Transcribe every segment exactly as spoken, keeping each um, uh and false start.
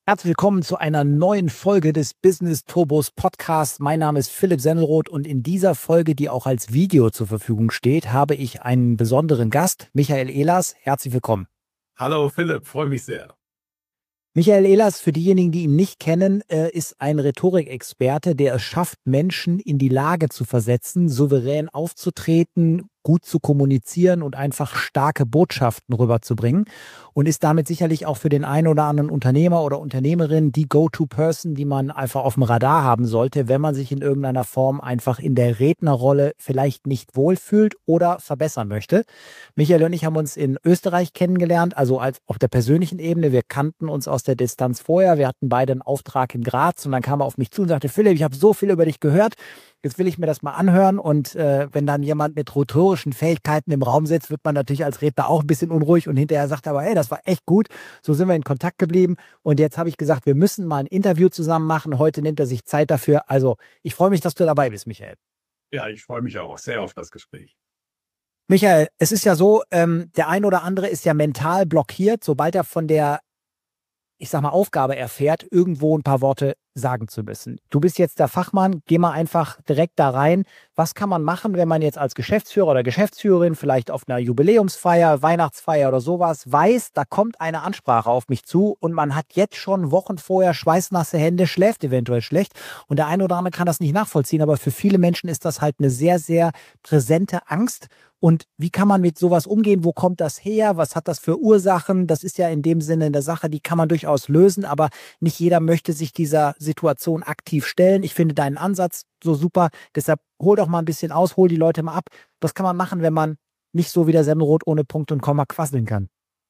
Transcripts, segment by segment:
Herzlich willkommen zu einer neuen Folge des Business Turbos Podcast. Mein Name ist Philipp Semmelroth und in dieser Folge, die auch als Video zur Verfügung steht, habe ich einen besonderen Gast, Michael Ehlers. Herzlich willkommen. Hallo Philipp, freue mich sehr. Michael Ehlers, für diejenigen, die ihn nicht kennen, ist ein Rhetorikexperte, der es schafft, Menschen in die Lage zu versetzen, souverän aufzutreten, gut zu kommunizieren und einfach starke Botschaften rüberzubringen und ist damit sicherlich auch für den einen oder anderen Unternehmer oder Unternehmerin die Go-to-Person, die man einfach auf dem Radar haben sollte, wenn man sich in irgendeiner Form einfach in der Rednerrolle vielleicht nicht wohlfühlt oder verbessern möchte. Michael und ich haben uns in Österreich kennengelernt, also als auf der persönlichen Ebene. Wir kannten uns aus der Distanz vorher. Wir hatten beide einen Auftrag in Graz und dann kam er auf mich zu und sagte: Philipp, ich habe so viel über dich gehört. Jetzt will ich mir das mal anhören und äh, wenn dann jemand mit rhetorischen Fähigkeiten im Raum sitzt, wird man natürlich als Redner auch ein bisschen unruhig und hinterher sagt aber, hey, das war echt gut. So sind wir in Kontakt geblieben und jetzt habe ich gesagt, wir müssen mal ein Interview zusammen machen. Heute nimmt er sich Zeit dafür. Also ich freue mich, dass du dabei bist, Michael. Ja, ich freue mich auch sehr auf das Gespräch. Michael, es ist ja so, ähm, der ein oder andere ist ja mental blockiert, sobald er von der ich sag mal, Aufgabe erfährt, irgendwo ein paar Worte sagen zu müssen. Du bist jetzt der Fachmann, geh mal einfach direkt da rein. Was kann man machen, wenn man jetzt als Geschäftsführer oder Geschäftsführerin vielleicht auf einer Jubiläumsfeier, Weihnachtsfeier oder sowas weiß, da kommt eine Ansprache auf mich zu und man hat jetzt schon Wochen vorher schweißnasse Hände, schläft eventuell schlecht und der eine oder andere kann das nicht nachvollziehen, aber für viele Menschen ist das halt eine sehr, sehr präsente Angst. Und wie kann man mit sowas umgehen? Wo kommt das her? Was hat das für Ursachen? Das ist ja in dem Sinne eine Sache, die kann man durchaus lösen, aber nicht jeder möchte sich dieser Situation aktiv stellen. Ich finde deinen Ansatz so super. Deshalb hol doch mal ein bisschen aus, hol die Leute mal ab. Was kann man machen, wenn man nicht so wie der Semmelroth ohne Punkt und Komma quasseln kann?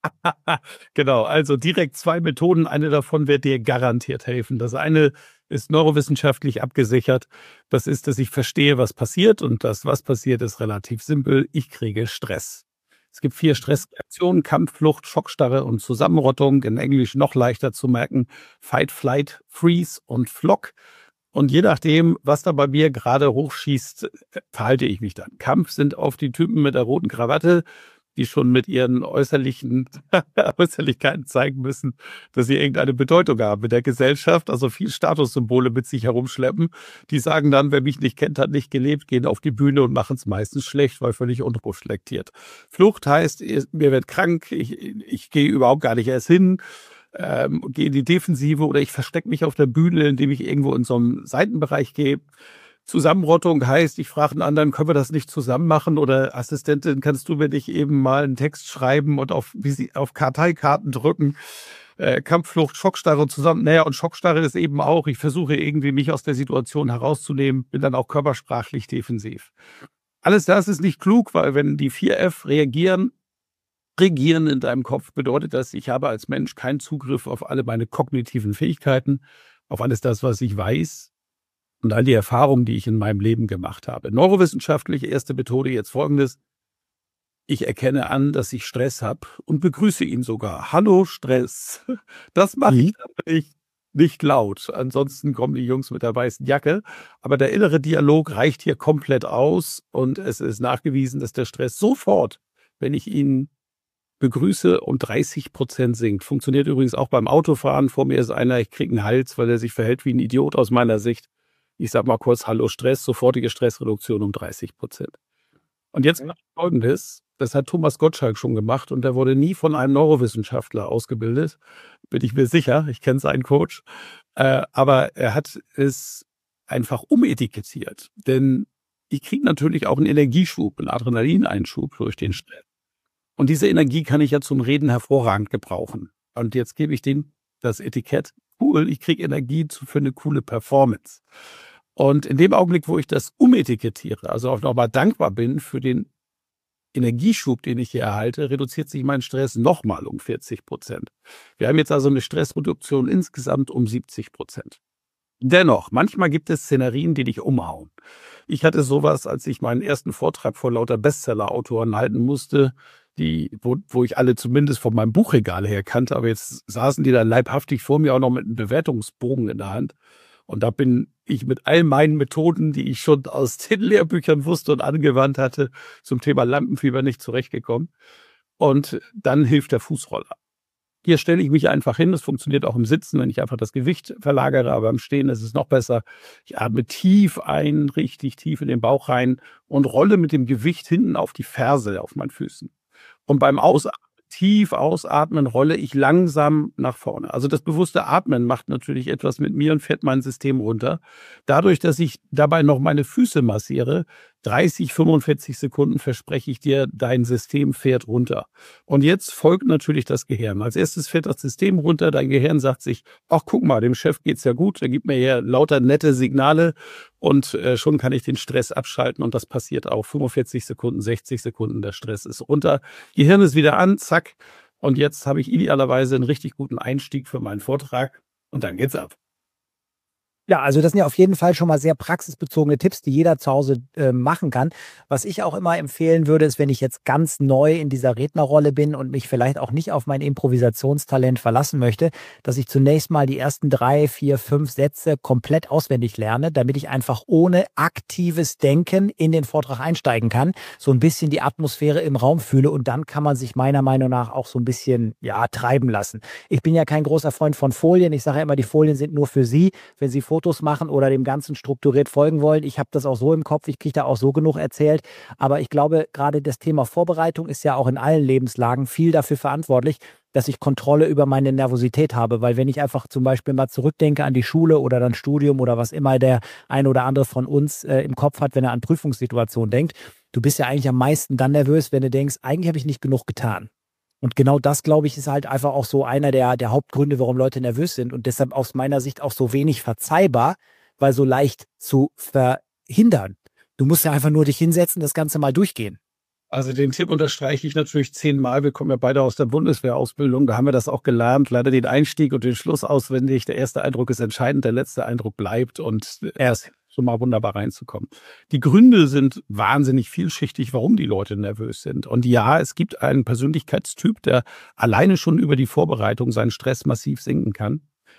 Genau, also direkt zwei Methoden. Eine davon wird dir garantiert helfen. Das eine ist neurowissenschaftlich abgesichert. Das ist, dass ich verstehe, was passiert. Und das, was passiert, ist relativ simpel. Ich kriege Stress. Es gibt vier Stressreaktionen: Kampf, Flucht, Schockstarre und Zusammenrottung. In Englisch noch leichter zu merken: Fight, Flight, Freeze und Flock. Und je nachdem, was da bei mir gerade hochschießt, verhalte ich mich dann. Kampf sind oft die Typen mit der roten Krawatte, die schon mit ihren äußerlichen Äußerlichkeiten zeigen müssen, dass sie irgendeine Bedeutung haben in der Gesellschaft, also viel Statussymbole mit sich herumschleppen. Die sagen dann, wer mich nicht kennt, hat nicht gelebt, gehen auf die Bühne und machen es meistens schlecht, weil völlig unreflektiert. Flucht heißt, mir wird krank, ich, ich gehe überhaupt gar nicht erst hin, ähm, gehe in die Defensive oder ich verstecke mich auf der Bühne, indem ich irgendwo in so einen Seitenbereich gehe. Zusammenrottung heißt, ich frage einen anderen, können wir das nicht zusammen machen? Oder Assistentin, kannst du mir nicht eben mal einen Text schreiben und auf, wie sie, auf Karteikarten drücken? Äh, Kampfflucht, Schockstarre zusammen. Naja, und Schockstarre ist eben auch, ich versuche irgendwie mich aus der Situation herauszunehmen, bin dann auch körpersprachlich defensiv. Alles das ist nicht klug, weil wenn die vier F reagieren, regieren in deinem Kopf, bedeutet das, ich habe als Mensch keinen Zugriff auf alle meine kognitiven Fähigkeiten, auf alles das, was ich weiß, und all die Erfahrungen, die ich in meinem Leben gemacht habe. Neurowissenschaftliche erste Methode jetzt folgendes: Ich erkenne an, dass ich Stress habe und begrüße ihn sogar. Hallo Stress. Das mache ich aber nicht, nicht laut. Ansonsten kommen die Jungs mit der weißen Jacke. Aber der innere Dialog reicht hier komplett aus und es ist nachgewiesen, dass der Stress sofort, wenn ich ihn begrüße, um dreißig Prozent sinkt. Funktioniert übrigens auch beim Autofahren. Vor mir ist einer, ich kriege einen Hals, weil er sich verhält wie ein Idiot aus meiner Sicht. Ich sage mal kurz, hallo Stress, sofortige Stressreduktion um dreißig Prozent. Und jetzt mache ich Folgendes, das hat Thomas Gottschalk schon gemacht und der wurde nie von einem Neurowissenschaftler ausgebildet, bin ich mir sicher, ich kenne seinen Coach, äh, aber er hat es einfach umetikettiert, denn ich kriege natürlich auch einen Energieschub, einen Adrenalineinschub durch den Stress. Und diese Energie kann ich ja zum Reden hervorragend gebrauchen. Und jetzt gebe ich dem das Etikett: cool, ich kriege Energie für eine coole Performance. Und in dem Augenblick, wo ich das umetikettiere, also auch nochmal dankbar bin für den Energieschub, den ich hier erhalte, reduziert sich mein Stress nochmal um vierzig Prozent. Wir haben jetzt also eine Stressreduktion insgesamt um siebzig Prozent. Dennoch, manchmal gibt es Szenarien, die dich umhauen. Ich hatte sowas, als ich meinen ersten Vortrag vor lauter Bestseller-Autoren halten musste, die, wo, wo ich alle zumindest von meinem Buchregal her kannte, aber jetzt saßen die da leibhaftig vor mir auch noch mit einem Bewertungsbogen in der Hand. Und da bin ich mit all meinen Methoden, die ich schon aus den Lehrbüchern wusste und angewandt hatte, zum Thema Lampenfieber nicht zurechtgekommen. Und dann hilft der Fußroller. Hier stelle ich mich einfach hin. Das funktioniert auch im Sitzen, wenn ich einfach das Gewicht verlagere, aber im Stehen ist es noch besser. Ich atme tief ein, richtig tief in den Bauch rein und rolle mit dem Gewicht hinten auf die Ferse auf meinen Füßen. Und beim Ausatmen, tief ausatmen, rolle ich langsam nach vorne. Also das bewusste Atmen macht natürlich etwas mit mir und fährt mein System runter. Dadurch, dass ich dabei noch meine Füße massiere, dreißig, fünfundvierzig Sekunden verspreche ich dir, dein System fährt runter. Und jetzt folgt natürlich das Gehirn. Als erstes fährt das System runter, dein Gehirn sagt sich, ach guck mal, dem Chef geht's ja gut, der gibt mir hier lauter nette Signale und äh, schon kann ich den Stress abschalten und das passiert auch. fünfundvierzig Sekunden, sechzig Sekunden, der Stress ist runter, Gehirn ist wieder an, zack. Und jetzt habe ich idealerweise einen richtig guten Einstieg für meinen Vortrag und dann geht's ab. Ja, also das sind ja auf jeden Fall schon mal sehr praxisbezogene Tipps, die jeder zu Hause äh, machen kann. Was ich auch immer empfehlen würde, ist, wenn ich jetzt ganz neu in dieser Rednerrolle bin und mich vielleicht auch nicht auf mein Improvisationstalent verlassen möchte, dass ich zunächst mal die ersten drei, vier, fünf Sätze komplett auswendig lerne, damit ich einfach ohne aktives Denken in den Vortrag einsteigen kann, so ein bisschen die Atmosphäre im Raum fühle und dann kann man sich meiner Meinung nach auch so ein bisschen, ja, treiben lassen. Ich bin ja kein großer Freund von Folien. Ich sage ja immer, die Folien sind nur für Sie, wenn Sie Fotos machen oder dem Ganzen strukturiert folgen wollen. Ich habe das auch so im Kopf, ich kriege da auch so genug erzählt. Aber ich glaube, gerade das Thema Vorbereitung ist ja auch in allen Lebenslagen viel dafür verantwortlich, dass ich Kontrolle über meine Nervosität habe. Weil wenn ich einfach zum Beispiel mal zurückdenke an die Schule oder dann Studium oder was immer der ein oder andere von uns äh, im Kopf hat, wenn er an Prüfungssituationen denkt, du bist ja eigentlich am meisten dann nervös, wenn du denkst, eigentlich habe ich nicht genug getan. Und genau das, glaube ich, ist halt einfach auch so einer der, der Hauptgründe, warum Leute nervös sind und deshalb aus meiner Sicht auch so wenig verzeihbar, weil so leicht zu verhindern. Du musst ja einfach nur dich hinsetzen, das Ganze mal durchgehen. Also den Tipp unterstreiche ich natürlich zehnmal. Wir kommen ja beide aus der Bundeswehrausbildung. Da haben wir das auch gelernt. Leider den Einstieg und den Schluss auswendig. Der erste Eindruck ist entscheidend, der letzte Eindruck bleibt und er ist schon mal wunderbar reinzukommen. Die Gründe sind wahnsinnig vielschichtig, warum die Leute nervös sind. Und ja, es gibt einen Persönlichkeitstyp, der alleine schon über die Vorbereitung seinen Stress massiv senken kann.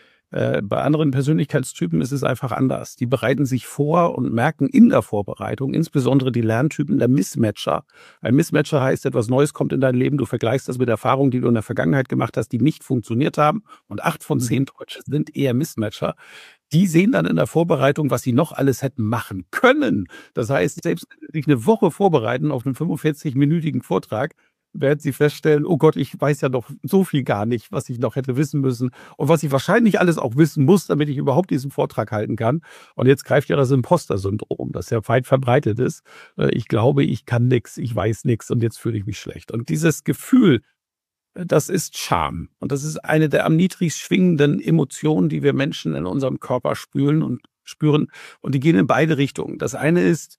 Äh, bei anderen Persönlichkeitstypen ist es einfach anders. Die bereiten sich vor und merken in der Vorbereitung, insbesondere die Lerntypen, der Mismatcher. Ein Mismatcher heißt, etwas Neues kommt in dein Leben, du vergleichst das mit Erfahrungen, die du in der Vergangenheit gemacht hast, die nicht funktioniert haben. Und acht von zehn Deutsche sind eher Mismatcher. Die sehen dann in der Vorbereitung, was sie noch alles hätten machen können. Das heißt, selbst wenn sie sich eine Woche vorbereiten auf einen fünfundvierzig-minütigen Vortrag, werden sie feststellen, oh Gott, ich weiß ja noch so viel gar nicht, was ich noch hätte wissen müssen und was ich wahrscheinlich alles auch wissen muss, damit ich überhaupt diesen Vortrag halten kann. Und jetzt greift ja das Imposter-Syndrom, das ja weit verbreitet ist. Ich glaube, ich kann nichts, ich weiß nichts und jetzt fühle ich mich schlecht. Und dieses Gefühl, das ist Scham. Und das ist eine der am niedrigst schwingenden Emotionen, die wir Menschen in unserem Körper spüren und spüren. Und die gehen in beide Richtungen. Das eine ist,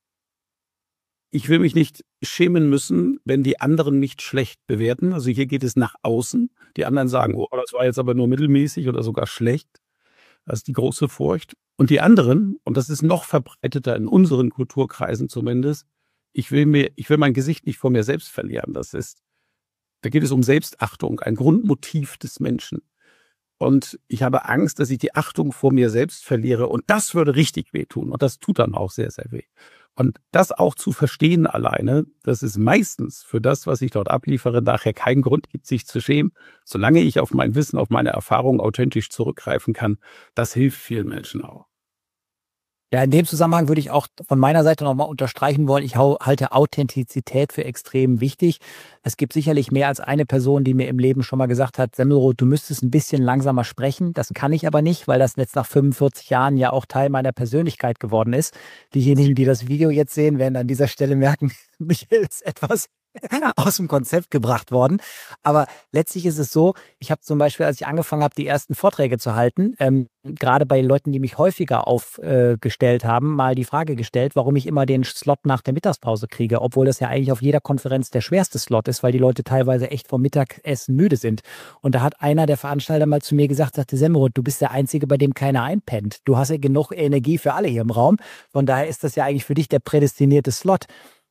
ich will mich nicht schämen müssen, wenn die anderen mich schlecht bewerten. Also hier geht es nach außen. Die anderen sagen, oh, das war jetzt aber nur mittelmäßig oder sogar schlecht. Das ist die große Furcht. Und die anderen, und das ist noch verbreiteter in unseren Kulturkreisen zumindest, ich will mir, ich will mein Gesicht nicht vor mir selbst verlieren. Das ist, da geht es um Selbstachtung, ein Grundmotiv des Menschen. Und ich habe Angst, dass ich die Achtung vor mir selbst verliere. Und das würde richtig wehtun. Und das tut dann auch sehr, sehr weh. Und das auch zu verstehen alleine, dass es meistens für das, was ich dort abliefere, nachher keinen Grund gibt, sich zu schämen. Solange ich auf mein Wissen, auf meine Erfahrung authentisch zurückgreifen kann, das hilft vielen Menschen auch. Ja, in dem Zusammenhang würde ich auch von meiner Seite nochmal unterstreichen wollen, ich halte Authentizität für extrem wichtig. Es gibt sicherlich mehr als eine Person, die mir im Leben schon mal gesagt hat, Semmelroth, du müsstest ein bisschen langsamer sprechen. Das kann ich aber nicht, weil das jetzt nach fünfundvierzig Jahren ja auch Teil meiner Persönlichkeit geworden ist. Diejenigen, die das Video jetzt sehen, werden an dieser Stelle merken, Michael ist etwas aus dem Konzept gebracht worden. Aber letztlich ist es so, ich habe zum Beispiel, als ich angefangen habe, die ersten Vorträge zu halten, ähm, gerade bei Leuten, die mich häufiger aufgestellt äh, haben, mal die Frage gestellt, warum ich immer den Slot nach der Mittagspause kriege, obwohl das ja eigentlich auf jeder Konferenz der schwerste Slot ist, weil die Leute teilweise echt vom Mittagessen müde sind. Und da hat einer der Veranstalter mal zu mir gesagt, sagte, Semmelroth, du bist der Einzige, bei dem keiner einpennt. Du hast ja genug Energie für alle hier im Raum. Von daher ist das ja eigentlich für dich der prädestinierte Slot.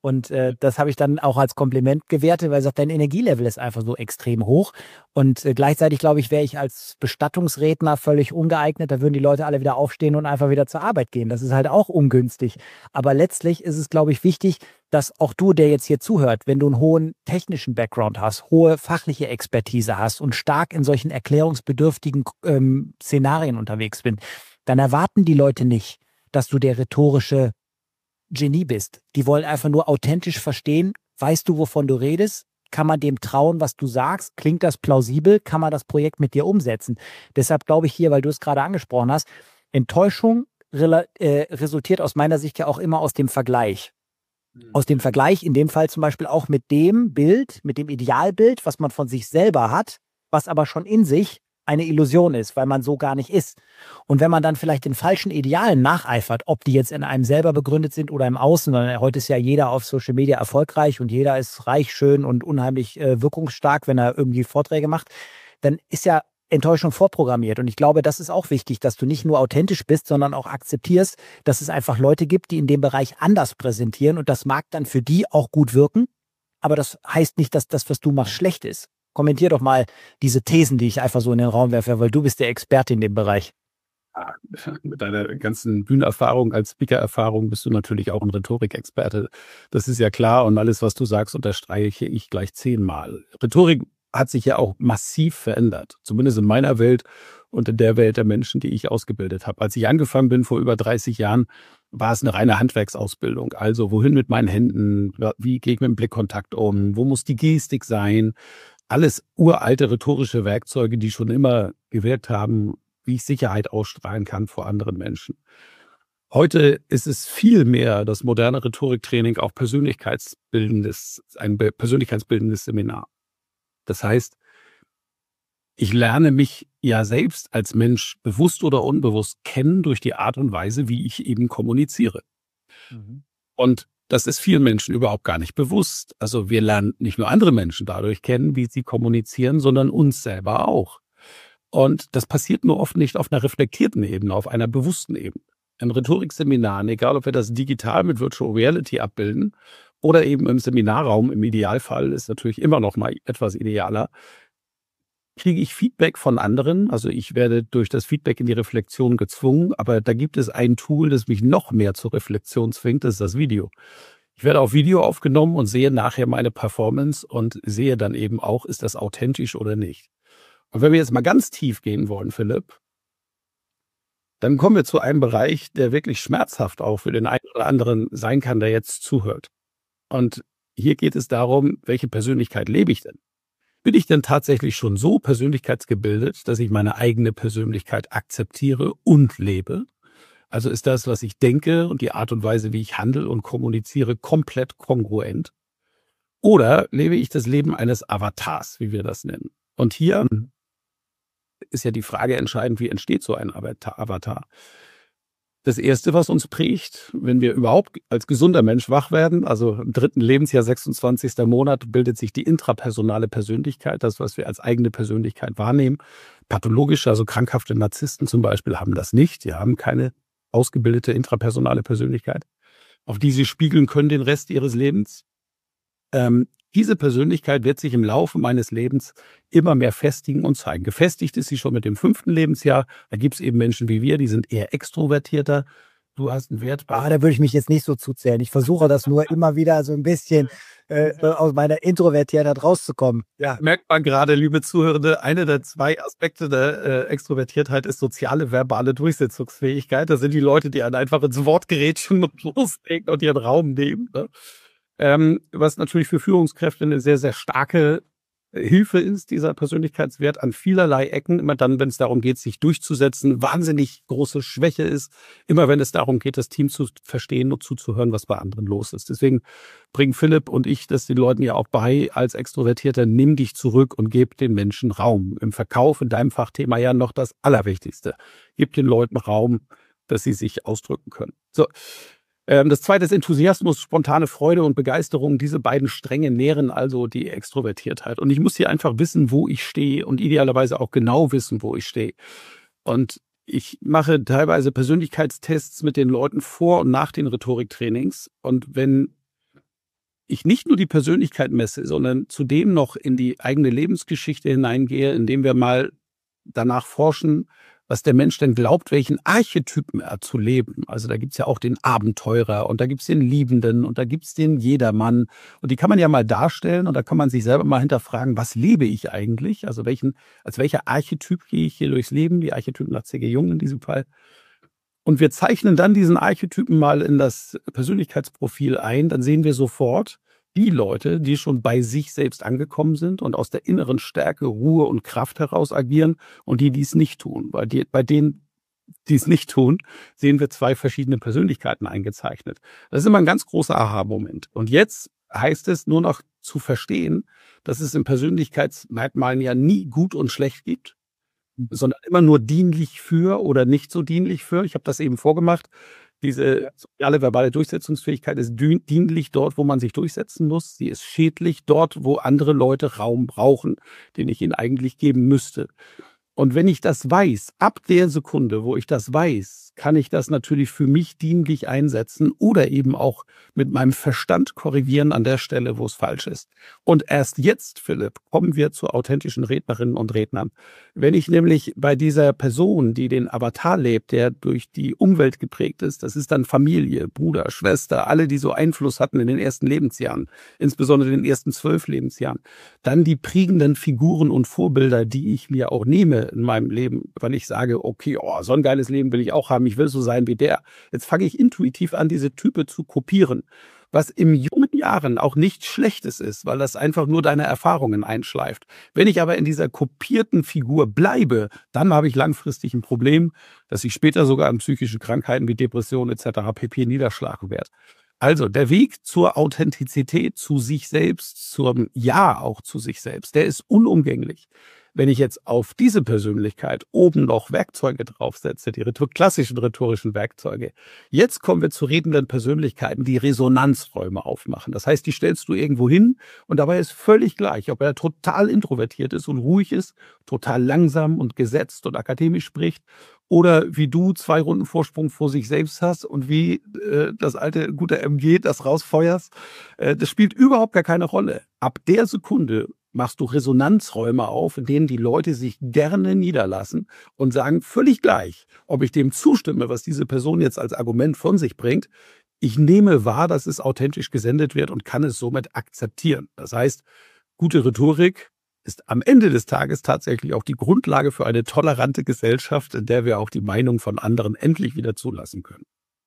Und äh, das habe ich dann auch als Kompliment gewertet, weil er sagt, dein Energielevel ist einfach so extrem hoch. Und äh, gleichzeitig, glaube ich, wäre ich als Bestattungsredner völlig ungeeignet. Da würden die Leute alle wieder aufstehen und einfach wieder zur Arbeit gehen. Das ist halt auch ungünstig. Aber letztlich ist es, glaube ich, wichtig, dass auch du, der jetzt hier zuhört, wenn du einen hohen technischen Background hast, hohe fachliche Expertise hast und stark in solchen erklärungsbedürftigen ähm, Szenarien unterwegs bist, dann erwarten die Leute nicht, dass du der rhetorische Genie bist. Die wollen einfach nur authentisch verstehen, weißt du, wovon du redest? Kann man dem trauen, was du sagst? Klingt das plausibel? Kann man das Projekt mit dir umsetzen? Deshalb glaube ich hier, weil du es gerade angesprochen hast, Enttäuschung re äh, resultiert aus meiner Sicht ja auch immer aus dem Vergleich. Aus dem Vergleich, in dem Fall zum Beispiel auch mit dem Bild, mit dem Idealbild, was man von sich selber hat, was aber schon in sich eine Illusion ist, weil man so gar nicht ist. Und wenn man dann vielleicht den falschen Idealen nacheifert, ob die jetzt in einem selber begründet sind oder im Außen, weil heute ist ja jeder auf Social Media erfolgreich und jeder ist reich, schön und unheimlich äh, wirkungsstark, wenn er irgendwie Vorträge macht, dann ist ja Enttäuschung vorprogrammiert. Und ich glaube, das ist auch wichtig, dass du nicht nur authentisch bist, sondern auch akzeptierst, dass es einfach Leute gibt, die in dem Bereich anders präsentieren und das mag dann für die auch gut wirken. Aber das heißt nicht, dass das, was du machst, schlecht ist. Kommentier doch mal diese Thesen, die ich einfach so in den Raum werfe, weil du bist der Experte in dem Bereich. Ja, mit deiner ganzen Bühnenerfahrung als Speaker-Erfahrung bist du natürlich auch ein Rhetorikexperte. Das ist ja klar und alles, was du sagst, unterstreiche ich gleich zehnmal. Rhetorik hat sich ja auch massiv verändert, zumindest in meiner Welt und in der Welt der Menschen, die ich ausgebildet habe. Als ich angefangen bin vor über dreißig Jahren, war es eine reine Handwerksausbildung. Also wohin mit meinen Händen, wie gehe ich mit dem Blickkontakt um, wo muss die Gestik sein? Alles uralte rhetorische Werkzeuge, die schon immer gewirkt haben, wie ich Sicherheit ausstrahlen kann vor anderen Menschen. Heute ist es viel mehr das moderne Rhetoriktraining, auch persönlichkeitsbildendes, ein persönlichkeitsbildendes Seminar. Das heißt, ich lerne mich ja selbst als Mensch bewusst oder unbewusst kennen durch die Art und Weise, wie ich eben kommuniziere. Mhm. Und das ist vielen Menschen überhaupt gar nicht bewusst. Also wir lernen nicht nur andere Menschen dadurch kennen, wie sie kommunizieren, sondern uns selber auch. Und das passiert nur oft nicht auf einer reflektierten Ebene, auf einer bewussten Ebene. In Rhetorikseminaren, egal ob wir das digital mit Virtual Reality abbilden oder eben im Seminarraum, im Idealfall ist natürlich immer noch mal etwas idealer, kriege ich Feedback von anderen. Also ich werde durch das Feedback in die Reflexion gezwungen, aber da gibt es ein Tool, das mich noch mehr zur Reflexion zwingt, das ist das Video. Ich werde auf Video aufgenommen und sehe nachher meine Performance und sehe dann eben auch, ist das authentisch oder nicht. Und wenn wir jetzt mal ganz tief gehen wollen, Philipp, dann kommen wir zu einem Bereich, der wirklich schmerzhaft auch für den einen oder anderen sein kann, der jetzt zuhört. Und hier geht es darum, welche Persönlichkeit lebe ich denn? Bin ich denn tatsächlich schon so persönlichkeitsgebildet, dass ich meine eigene Persönlichkeit akzeptiere und lebe? Also ist das, was ich denke und die Art und Weise, wie ich handle und kommuniziere, komplett kongruent? Oder lebe ich das Leben eines Avatars, wie wir das nennen? Und hier ist ja die Frage entscheidend, wie entsteht so ein Avatar? Das Erste, was uns prägt, wenn wir überhaupt als gesunder Mensch wach werden, also im dritten Lebensjahr, sechsundzwanzigsten Monat, bildet sich die intrapersonale Persönlichkeit, das, was wir als eigene Persönlichkeit wahrnehmen. Pathologische, also krankhafte Narzissten zum Beispiel, haben das nicht. Die haben keine ausgebildete intrapersonale Persönlichkeit, auf die sie spiegeln können den Rest ihres Lebens. Ähm, Diese Persönlichkeit wird sich im Laufe meines Lebens immer mehr festigen und zeigen. Gefestigt ist sie schon mit dem fünften Lebensjahr. Da gibt es eben Menschen wie wir, die sind eher extrovertierter. Du hast einen Wert. Ah, da würde ich mich jetzt nicht so zuzählen. Ich versuche das nur immer wieder so ein bisschen äh, aus meiner Introvertiertheit rauszukommen. Ja, merkt man gerade, liebe Zuhörende, eine der zwei Aspekte der äh, Extrovertiertheit ist soziale, verbale Durchsetzungsfähigkeit. Das sind die Leute, die einen einfach ins Wort gerätschen und loslegen und ihren Raum nehmen, ne? Ähm, was natürlich für Führungskräfte eine sehr, sehr starke Hilfe ist, dieser Persönlichkeitswert an vielerlei Ecken, immer dann, wenn es darum geht, sich durchzusetzen, wahnsinnig große Schwäche ist, immer wenn es darum geht, das Team zu verstehen und zuzuhören, was bei anderen los ist. Deswegen bringen Philipp und ich das den Leuten ja auch bei, als Extrovertierter, nimm dich zurück und gib den Menschen Raum. Im Verkauf, in deinem Fachthema ja noch das Allerwichtigste. Gib den Leuten Raum, dass sie sich ausdrücken können. So. Das zweite ist Enthusiasmus, spontane Freude und Begeisterung. Diese beiden Stränge nähren also die Extrovertiertheit. Und ich muss hier einfach wissen, wo ich stehe und idealerweise auch genau wissen, wo ich stehe. Und ich mache teilweise Persönlichkeitstests mit den Leuten vor und nach den Rhetoriktrainings. Und wenn ich nicht nur die Persönlichkeit messe, sondern zudem noch in die eigene Lebensgeschichte hineingehe, indem wir mal danach forschen, was der Mensch denn glaubt, welchen Archetypen er zu leben. Also da gibt's ja auch den Abenteurer und da gibt's den Liebenden und da gibt's den Jedermann. Und die kann man ja mal darstellen und da kann man sich selber mal hinterfragen, was lebe ich eigentlich? Also welchen, als welcher Archetyp gehe ich hier durchs Leben? Die Archetypen nach C G Jung in diesem Fall. Und wir zeichnen dann diesen Archetypen mal in das Persönlichkeitsprofil ein. Dann sehen wir sofort die Leute, die schon bei sich selbst angekommen sind und aus der inneren Stärke, Ruhe und Kraft heraus agieren und die, die es nicht tun. Bei, die, bei denen, die es nicht tun, sehen wir zwei verschiedene Persönlichkeiten eingezeichnet. Das ist immer ein ganz großer Aha-Moment. Und jetzt heißt es nur noch zu verstehen, dass es in Persönlichkeitsmerkmalen ja nie gut und schlecht gibt, sondern immer nur dienlich für oder nicht so dienlich für. Ich habe das eben vorgemacht. Diese soziale verbale Durchsetzungsfähigkeit ist dienlich dort, wo man sich durchsetzen muss. Sie ist schädlich dort, wo andere Leute Raum brauchen, den ich ihnen eigentlich geben müsste. Und wenn ich das weiß, ab der Sekunde, wo ich das weiß, kann ich das natürlich für mich dienlich einsetzen oder eben auch mit meinem Verstand korrigieren an der Stelle, wo es falsch ist. Und erst jetzt, Philipp, kommen wir zu authentischen Rednerinnen und Rednern. Wenn ich nämlich bei dieser Person, die den Avatar lebt, der durch die Umwelt geprägt ist, das ist dann Familie, Bruder, Schwester, alle, die so Einfluss hatten in den ersten Lebensjahren, insbesondere in den ersten zwölf Lebensjahren, dann die prägenden Figuren und Vorbilder, die ich mir auch nehme in meinem Leben, weil ich sage, okay, oh, so ein geiles Leben will ich auch haben, ich will so sein wie der. Jetzt fange ich intuitiv an, diese Type zu kopieren, was in jungen Jahren auch nichts Schlechtes ist, weil das einfach nur deine Erfahrungen einschleift. Wenn ich aber in dieser kopierten Figur bleibe, dann habe ich langfristig ein Problem, dass ich später sogar an psychischen Krankheiten wie Depressionen et cetera pp. Niederschlagen werde. Also der Weg zur Authentizität, zu sich selbst, zum Ja auch zu sich selbst, der ist unumgänglich. Wenn ich jetzt auf diese Persönlichkeit oben noch Werkzeuge draufsetze, die klassischen rhetorischen Werkzeuge, jetzt kommen wir zu redenden Persönlichkeiten, die Resonanzräume aufmachen. Das heißt, die stellst du irgendwo hin und dabei ist völlig gleich, ob er total introvertiert ist und ruhig ist, total langsam und gesetzt und akademisch spricht oder wie du zwei Runden Vorsprung vor sich selbst hast und wie äh, das alte gute M G das rausfeuerst. Äh, das spielt überhaupt gar keine Rolle. Ab der Sekunde machst du Resonanzräume auf, in denen die Leute sich gerne niederlassen und sagen, völlig gleich, ob ich dem zustimme, was diese Person jetzt als Argument von sich bringt. Ich nehme wahr, dass es authentisch gesendet wird und kann es somit akzeptieren. Das heißt, gute Rhetorik ist am Ende des Tages tatsächlich auch die Grundlage für eine tolerante Gesellschaft, in der wir auch die Meinung von anderen endlich wieder zulassen können.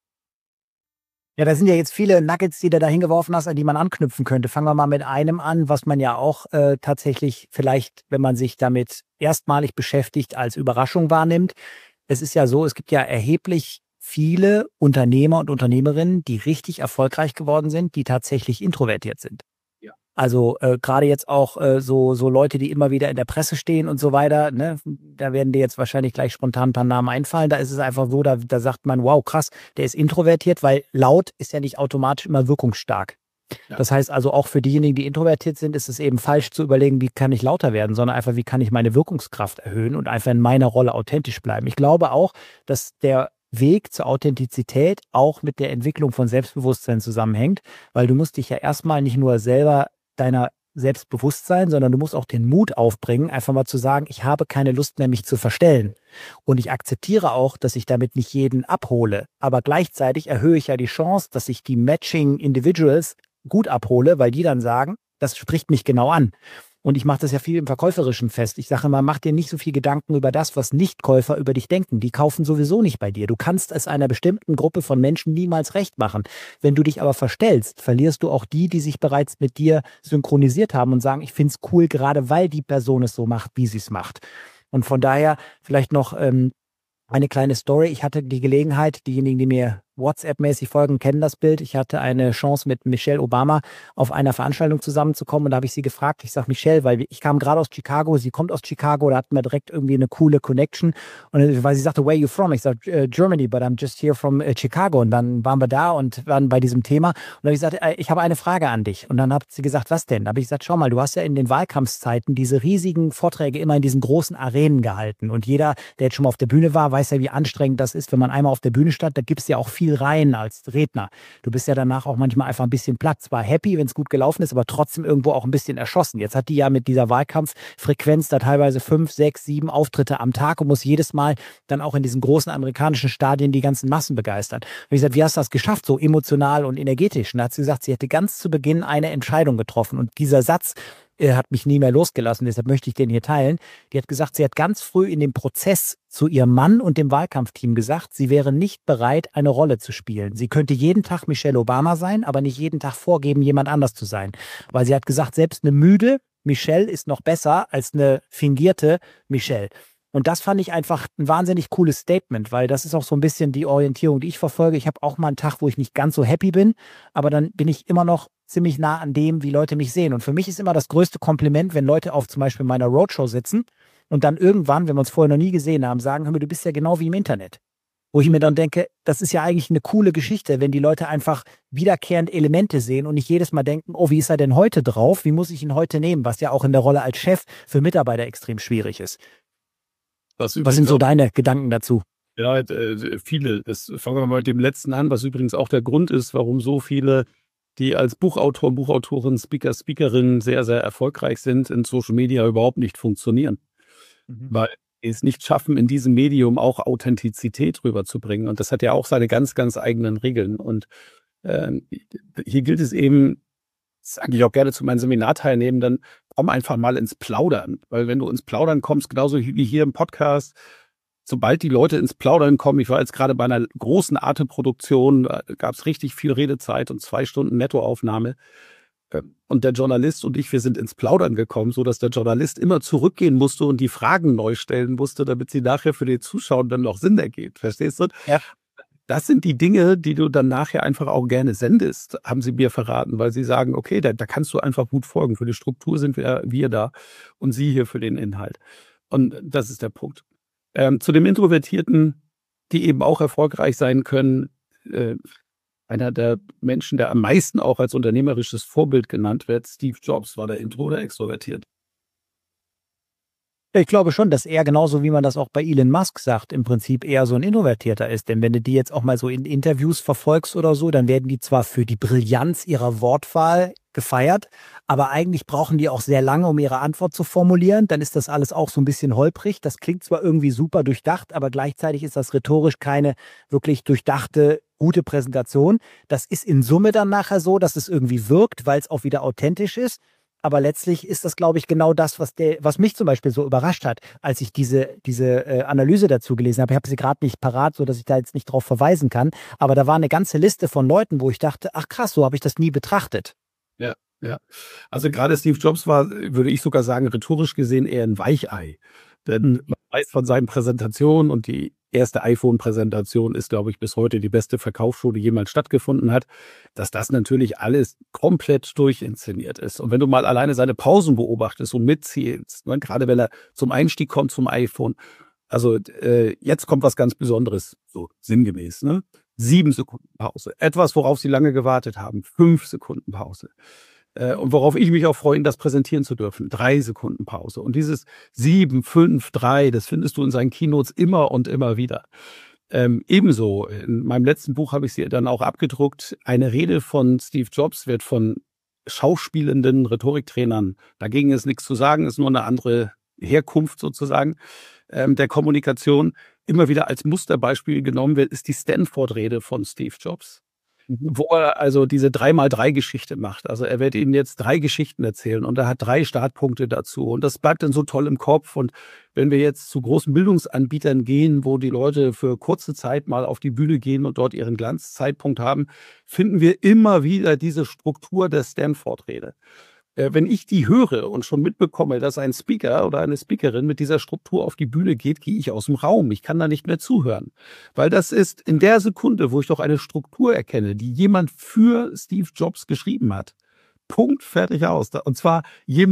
Ja, da sind ja jetzt viele Nuggets, die du da hingeworfen hast, an die man anknüpfen könnte. Fangen wir mal mit einem an, was man ja auch äh, tatsächlich vielleicht, wenn man sich damit erstmalig beschäftigt, als Überraschung wahrnimmt. Es ist ja so, es gibt ja erheblich viele Unternehmer und Unternehmerinnen, die richtig erfolgreich geworden sind, die tatsächlich introvertiert sind. Also äh, gerade jetzt auch äh, so so Leute, die immer wieder in der Presse stehen und so weiter, ne, da werden dir jetzt wahrscheinlich gleich spontan ein paar Namen einfallen. Da ist es einfach so, da, da sagt man, wow, krass, der ist introvertiert, weil laut ist ja nicht automatisch immer wirkungsstark. Ja. Das heißt also auch für diejenigen, die introvertiert sind, ist es eben falsch zu überlegen, wie kann ich lauter werden, sondern einfach, wie kann ich meine Wirkungskraft erhöhen und einfach in meiner Rolle authentisch bleiben. Ich glaube auch, dass der Weg zur Authentizität auch mit der Entwicklung von Selbstbewusstsein zusammenhängt, weil du musst dich ja erstmal nicht nur selber deiner Selbstbewusstsein, sondern du musst auch den Mut aufbringen, einfach mal zu sagen, ich habe keine Lust mehr, mich zu verstellen. Und ich akzeptiere auch, dass ich damit nicht jeden abhole. Aber gleichzeitig erhöhe ich ja die Chance, dass ich die Matching Individuals gut abhole, weil die dann sagen, das spricht mich genau an. Und ich mache das ja viel im Verkäuferischen fest. Ich sage immer, mach dir nicht so viel Gedanken über das, was Nichtkäufer über dich denken. Die kaufen sowieso nicht bei dir. Du kannst es einer bestimmten Gruppe von Menschen niemals recht machen. Wenn du dich aber verstellst, verlierst du auch die, die sich bereits mit dir synchronisiert haben und sagen, ich finde es cool, gerade weil die Person es so macht, wie sie es macht. Und von daher vielleicht noch ähm, eine kleine Story. Ich hatte die Gelegenheit, diejenigen, die mir WhatsApp-mäßig folgen, kennen das Bild. Ich hatte eine Chance, mit Michelle Obama auf einer Veranstaltung zusammenzukommen und da habe ich sie gefragt. Ich sage, Michelle, weil ich kam gerade aus Chicago, sie kommt aus Chicago, da hatten wir direkt irgendwie eine coole Connection und weil sie sagte, where are you from? Ich sage, uh, Germany, but I'm just here from uh, Chicago und dann waren wir da und waren bei diesem Thema und dann habe ich gesagt, ich habe eine Frage an dich und dann hat sie gesagt, was denn? Da habe ich gesagt, schau mal, du hast ja in den Wahlkampfzeiten diese riesigen Vorträge immer in diesen großen Arenen gehalten und jeder, der jetzt schon mal auf der Bühne war, weiß ja, wie anstrengend das ist, wenn man einmal auf der Bühne stand, da gibt es ja auch viel viel rein als Redner. Du bist ja danach auch manchmal einfach ein bisschen platt. Zwar happy, wenn es gut gelaufen ist, aber trotzdem irgendwo auch ein bisschen erschossen. Jetzt hat die ja mit dieser Wahlkampffrequenz da teilweise fünf, sechs, sieben Auftritte am Tag und muss jedes Mal dann auch in diesen großen amerikanischen Stadien die ganzen Massen begeistern. Und ich gesagt, wie hast du das geschafft, so emotional und energetisch? Und da hat sie gesagt, sie hätte ganz zu Beginn eine Entscheidung getroffen. Und dieser Satz äh, hat mich nie mehr losgelassen, deshalb möchte ich den hier teilen. Die hat gesagt, sie hat ganz früh in dem Prozess zu ihrem Mann und dem Wahlkampfteam gesagt, sie wäre nicht bereit, eine Rolle zu spielen. Sie könnte jeden Tag Michelle Obama sein, aber nicht jeden Tag vorgeben, jemand anders zu sein. Weil sie hat gesagt, selbst eine müde Michelle ist noch besser als eine fingierte Michelle. Und das fand ich einfach ein wahnsinnig cooles Statement, weil das ist auch so ein bisschen die Orientierung, die ich verfolge. Ich habe auch mal einen Tag, wo ich nicht ganz so happy bin, aber dann bin ich immer noch ziemlich nah an dem, wie Leute mich sehen. Und für mich ist immer das größte Kompliment, wenn Leute auf zum Beispiel meiner Roadshow sitzen und dann irgendwann, wenn wir uns vorher noch nie gesehen haben, sagen, hör mal, du bist ja genau wie im Internet. Wo ich mir dann denke, das ist ja eigentlich eine coole Geschichte, wenn die Leute einfach wiederkehrend Elemente sehen und nicht jedes Mal denken, oh, wie ist er denn heute drauf? Wie muss ich ihn heute nehmen? Was ja auch in der Rolle als Chef für Mitarbeiter extrem schwierig ist. Was, was sind so deine Gedanken dazu? Ja, äh, viele. Das fangen wir mal mit dem letzten an, was übrigens auch der Grund ist, warum so viele, die als Buchautor, Buchautorin, Speaker, Speakerin sehr, sehr erfolgreich sind, in Social Media überhaupt nicht funktionieren. Mhm. Weil die es nicht schaffen, in diesem Medium auch Authentizität rüberzubringen. Und das hat ja auch seine ganz, ganz eigenen Regeln. Und äh, hier gilt es eben, das sage ich auch gerne zu meinen Seminarteilnehmenden, komm einfach mal ins Plaudern. Weil wenn du ins Plaudern kommst, genauso wie hier im Podcast, sobald die Leute ins Plaudern kommen, ich war jetzt gerade bei einer großen Arte-Produktion, da gab es richtig viel Redezeit und zwei Stunden Nettoaufnahme. Und der Journalist und ich, wir sind ins Plaudern gekommen, so dass der Journalist immer zurückgehen musste und die Fragen neu stellen musste, damit sie nachher für den Zuschauer dann noch Sinn ergibt. Verstehst du? Ja. Das sind die Dinge, die du dann nachher einfach auch gerne sendest, haben sie mir verraten, weil sie sagen, okay, da, da kannst du einfach gut folgen. Für die Struktur sind wir, wir da und sie hier für den Inhalt. Und das ist der Punkt. Ähm, zu dem Introvertierten, die eben auch erfolgreich sein können, äh, einer der Menschen, der am meisten auch als unternehmerisches Vorbild genannt wird, Steve Jobs, war der intro oder extrovertiert? Ich glaube schon, dass er genauso wie man das auch bei Elon Musk sagt, im Prinzip eher so ein Introvertierter ist. Denn wenn du die jetzt auch mal so in Interviews verfolgst oder so, dann werden die zwar für die Brillanz ihrer Wortwahl gefeiert, aber eigentlich brauchen die auch sehr lange, um ihre Antwort zu formulieren. Dann ist das alles auch so ein bisschen holprig. Das klingt zwar irgendwie super durchdacht, aber gleichzeitig ist das rhetorisch keine wirklich durchdachte, gute Präsentation. Das ist in Summe dann nachher so, dass es irgendwie wirkt, weil es auch wieder authentisch ist. Aber letztlich ist das, glaube ich, genau das, was, der, was mich zum Beispiel so überrascht hat, als ich diese, diese äh, Analyse dazu gelesen habe. Ich habe sie gerade nicht parat, sodass ich da jetzt nicht drauf verweisen kann. Aber da war eine ganze Liste von Leuten, wo ich dachte, ach krass, so habe ich das nie betrachtet. Ja, ja. Also gerade Steve Jobs war, würde ich sogar sagen, rhetorisch gesehen eher ein Weichei. Denn mhm. man weiß von seinen Präsentationen und die erste iPhone-Präsentation ist, glaube ich, bis heute die beste Verkaufsshow, die jemals stattgefunden hat, dass das natürlich alles komplett durchinszeniert ist. Und wenn du mal alleine seine Pausen beobachtest und mitzählst, ne, gerade wenn er zum Einstieg kommt zum iPhone, also äh, jetzt kommt was ganz Besonderes, so sinngemäß, ne? Sieben Sekunden Pause. Etwas, worauf sie lange gewartet haben. Fünf Sekunden Pause. Äh, und worauf ich mich auch freue, das präsentieren zu dürfen. Drei Sekunden Pause. Und dieses sieben, fünf, drei, das findest du in seinen Keynotes immer und immer wieder. Ähm, ebenso, in meinem letzten Buch habe ich sie dann auch abgedruckt. Eine Rede von Steve Jobs wird von schauspielenden Rhetoriktrainern, dagegen ist nichts zu sagen, ist nur eine andere Herkunft sozusagen, ähm, der Kommunikation, immer wieder als Musterbeispiel genommen wird, ist die Stanford-Rede von Steve Jobs. Wo er also diese drei mal drei Geschichte macht. Also er wird Ihnen jetzt drei Geschichten erzählen und er hat drei Startpunkte dazu. Und das bleibt dann so toll im Kopf. Und wenn wir jetzt zu großen Bildungsanbietern gehen, wo die Leute für kurze Zeit mal auf die Bühne gehen und dort ihren Glanzzeitpunkt haben, finden wir immer wieder diese Struktur der Stanford-Rede. Wenn ich die höre und schon mitbekomme, dass ein Speaker oder eine Speakerin mit dieser Struktur auf die Bühne geht, gehe ich aus dem Raum. Ich kann da nicht mehr zuhören. Weil das ist in der Sekunde, wo ich doch eine Struktur erkenne, die jemand für Steve Jobs geschrieben hat. Punkt, fertig aus. Und zwar jemand,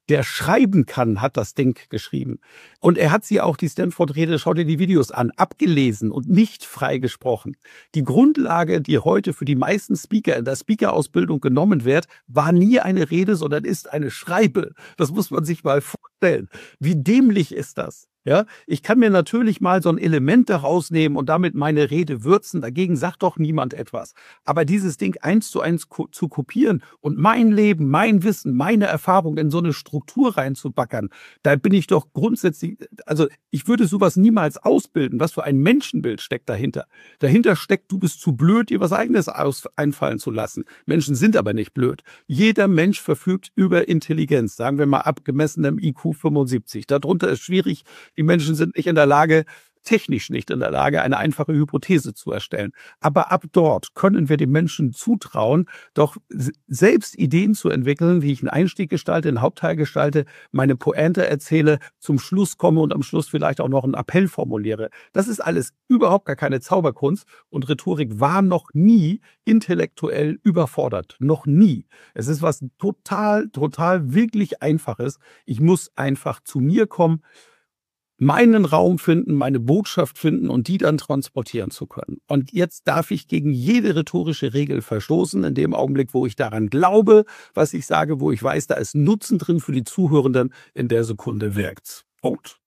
der schreiben kann, hat das Ding geschrieben. Und er hat sie auch, die Stanford-Rede, schau dir die Videos an, abgelesen und nicht freigesprochen. Die Grundlage, die heute für die meisten Speaker in der Speaker-Ausbildung genommen wird, war nie eine Rede, sondern ist eine Schreibe. Das muss man sich mal vorstellen. Wie dämlich ist das? Ja, ich kann mir natürlich mal so ein Element daraus nehmen und damit meine Rede würzen. Dagegen sagt doch niemand etwas. Aber dieses Ding eins zu eins ko- zu kopieren und mein Leben, mein Wissen, meine Erfahrung in so eine Struktur reinzubackern, da bin ich doch grundsätzlich, also ich würde sowas niemals ausbilden. Was für ein Menschenbild steckt dahinter? Dahinter steckt, du bist zu blöd, dir was Eigenes aus, einfallen zu lassen. Menschen sind aber nicht blöd. Jeder Mensch verfügt über Intelligenz, sagen wir mal abgemessenem I Q fünfundsiebzig. Darunter ist schwierig. Die Menschen sind nicht in der Lage, technisch nicht in der Lage, eine einfache Hypothese zu erstellen. Aber ab dort können wir den Menschen zutrauen, doch selbst Ideen zu entwickeln, wie ich einen Einstieg gestalte, einen Hauptteil gestalte, meine Pointe erzähle, zum Schluss komme und am Schluss vielleicht auch noch einen Appell formuliere. Das ist alles überhaupt gar keine Zauberkunst und Rhetorik war noch nie intellektuell überfordert. Noch nie. Es ist was total, total wirklich Einfaches. Ich muss einfach zu mir kommen, meinen Raum finden, meine Botschaft finden und die dann transportieren zu können. Und jetzt darf ich gegen jede rhetorische Regel verstoßen, in dem Augenblick, wo ich daran glaube, was ich sage, wo ich weiß, da ist Nutzen drin für die Zuhörenden, in der Sekunde wirkt's. Punkt.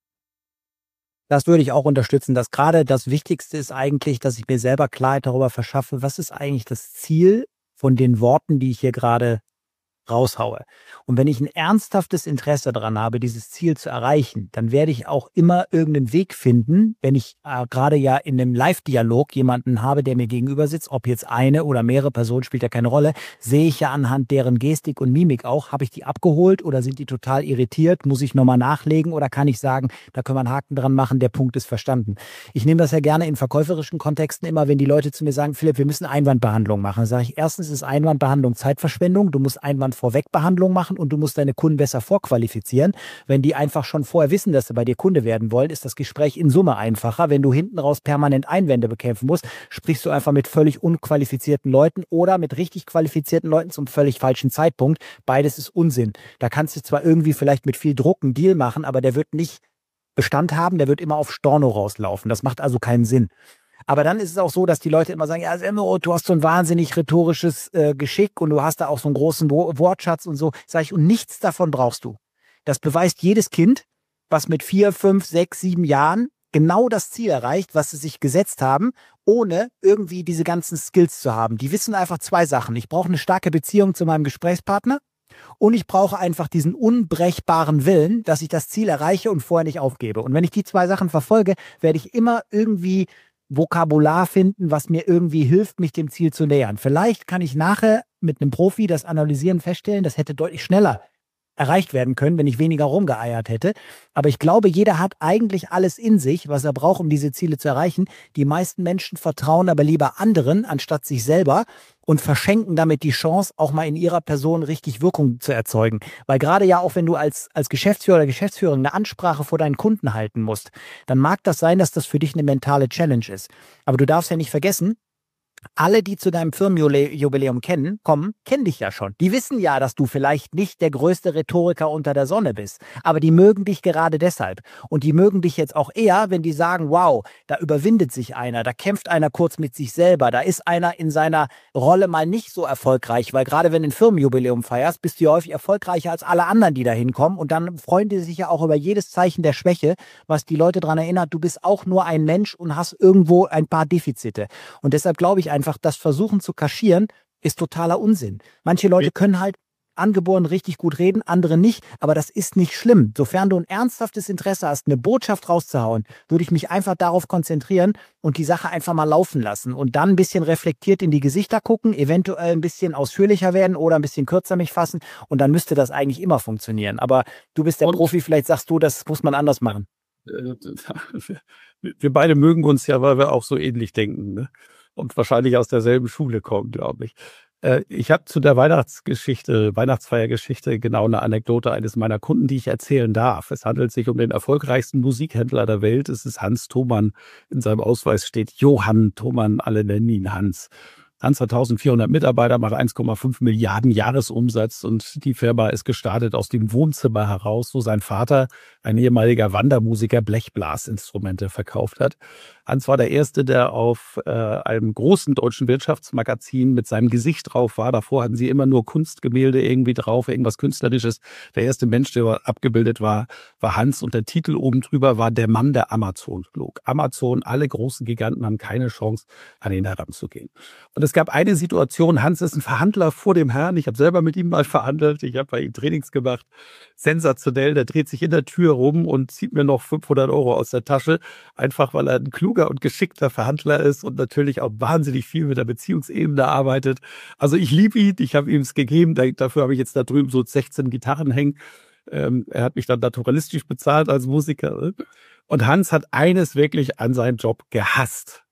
Das würde ich auch unterstützen, dass gerade das Wichtigste ist eigentlich, dass ich mir selber Klarheit darüber verschaffe, was ist eigentlich das Ziel von den Worten, die ich hier gerade raushaue. Und wenn ich ein ernsthaftes Interesse daran habe, dieses Ziel zu erreichen, dann werde ich auch immer irgendeinen Weg finden, wenn ich äh, gerade ja in einem Live-Dialog jemanden habe, der mir gegenüber sitzt, ob jetzt eine oder mehrere Personen, spielt ja keine Rolle, sehe ich ja anhand deren Gestik und Mimik auch, habe ich die abgeholt oder sind die total irritiert, muss ich nochmal nachlegen oder kann ich sagen, da können wir einen Haken dran machen, der Punkt ist verstanden. Ich nehme das ja gerne in verkäuferischen Kontexten immer, wenn die Leute zu mir sagen, Philipp, wir müssen Einwandbehandlung machen. Dann sage ich, erstens ist Einwandbehandlung Zeitverschwendung, du musst Einwand Vorwegbehandlung machen und du musst deine Kunden besser vorqualifizieren. Wenn die einfach schon vorher wissen, dass sie bei dir Kunde werden wollen, ist das Gespräch in Summe einfacher. Wenn du hinten raus permanent Einwände bekämpfen musst, sprichst du einfach mit völlig unqualifizierten Leuten oder mit richtig qualifizierten Leuten zum völlig falschen Zeitpunkt. Beides ist Unsinn. Da kannst du zwar irgendwie vielleicht mit viel Druck einen Deal machen, aber der wird nicht Bestand haben, der wird immer auf Storno rauslaufen. Das macht also keinen Sinn. Aber dann ist es auch so, dass die Leute immer sagen, ja, Semmelroth, du hast so ein wahnsinnig rhetorisches äh, Geschick und du hast da auch so einen großen Wo- Wortschatz und so. Sag ich, und nichts davon brauchst du. Das beweist jedes Kind, was mit vier, fünf, sechs, sieben Jahren genau das Ziel erreicht, was sie sich gesetzt haben, ohne irgendwie diese ganzen Skills zu haben. Die wissen einfach zwei Sachen. Ich brauche eine starke Beziehung zu meinem Gesprächspartner und ich brauche einfach diesen unbrechbaren Willen, dass ich das Ziel erreiche und vorher nicht aufgebe. Und wenn ich die zwei Sachen verfolge, werde ich immer irgendwie Vokabular finden, was mir irgendwie hilft, mich dem Ziel zu nähern. Vielleicht kann ich nachher mit einem Profi das analysieren, feststellen, das hätte deutlich schneller erreicht werden können, wenn ich weniger rumgeeiert hätte. Aber ich glaube, jeder hat eigentlich alles in sich, was er braucht, um diese Ziele zu erreichen. Die meisten Menschen vertrauen aber lieber anderen, anstatt sich selber und verschenken damit die Chance, auch mal in ihrer Person richtig Wirkung zu erzeugen. Weil gerade ja auch, wenn du als, als Geschäftsführer oder Geschäftsführerin eine Ansprache vor deinen Kunden halten musst, dann mag das sein, dass das für dich eine mentale Challenge ist. Aber du darfst ja nicht vergessen, alle, die zu deinem Firmenjubiläum kennen, kommen, kennen dich ja schon. Die wissen ja, dass du vielleicht nicht der größte Rhetoriker unter der Sonne bist, aber die mögen dich gerade deshalb. Und die mögen dich jetzt auch eher, wenn die sagen, wow, da überwindet sich einer, da kämpft einer kurz mit sich selber, da ist einer in seiner Rolle mal nicht so erfolgreich, weil gerade wenn du ein Firmenjubiläum feierst, bist du ja häufig erfolgreicher als alle anderen, die da hinkommen und dann freuen die sich ja auch über jedes Zeichen der Schwäche, was die Leute daran erinnert, du bist auch nur ein Mensch und hast irgendwo ein paar Defizite. Und deshalb glaube ich einfach, das Versuchen zu kaschieren, ist totaler Unsinn. Manche Leute können halt angeboren richtig gut reden, andere nicht, aber das ist nicht schlimm. Sofern du ein ernsthaftes Interesse hast, eine Botschaft rauszuhauen, würde ich mich einfach darauf konzentrieren und die Sache einfach mal laufen lassen und dann ein bisschen reflektiert in die Gesichter gucken, eventuell ein bisschen ausführlicher werden oder ein bisschen kürzer mich fassen und dann müsste das eigentlich immer funktionieren. Aber du bist der und Profi, vielleicht sagst du, das muss man anders machen. Wir beide mögen uns ja, weil wir auch so ähnlich denken, ne? Und wahrscheinlich aus derselben Schule kommen, glaube ich. Äh, ich habe zu der Weihnachtsgeschichte, Weihnachtsfeiergeschichte genau eine Anekdote eines meiner Kunden, die ich erzählen darf. Es handelt sich um den erfolgreichsten Musikhändler der Welt. Es ist Hans Thomann. In seinem Ausweis steht Johann Thomann, alle nennen ihn Hans. Hans hat eintausendvierhundert Mitarbeiter, macht eins Komma fünf Milliarden Jahresumsatz und die Firma ist gestartet aus dem Wohnzimmer heraus, wo sein Vater, ein ehemaliger Wandermusiker, Blechblasinstrumente verkauft hat. Hans war der Erste, der auf äh, einem großen deutschen Wirtschaftsmagazin mit seinem Gesicht drauf war. Davor hatten sie immer nur Kunstgemälde irgendwie drauf, irgendwas Künstlerisches. Der erste Mensch, der abgebildet war, war Hans und der Titel oben drüber war Der Mann, der Amazon flog. Amazon, alle großen Giganten haben keine Chance, an ihn heranzugehen. Und es gab eine Situation, Hans ist ein Verhandler vor dem Herrn. Ich habe selber mit ihm mal verhandelt. Ich habe bei ihm Trainings gemacht. Sensationell. Der dreht sich in der Tür rum und zieht mir noch fünfhundert Euro aus der Tasche. Einfach, weil er ein kluger und geschickter Verhandler ist und natürlich auch wahnsinnig viel mit der Beziehungsebene arbeitet. Also ich liebe ihn. Ich habe ihm es gegeben. Dafür habe ich jetzt da drüben so sechzehn Gitarren hängen. Ähm, er hat mich dann naturalistisch bezahlt als Musiker. Und Hans hat eines wirklich an seinen Job gehasst.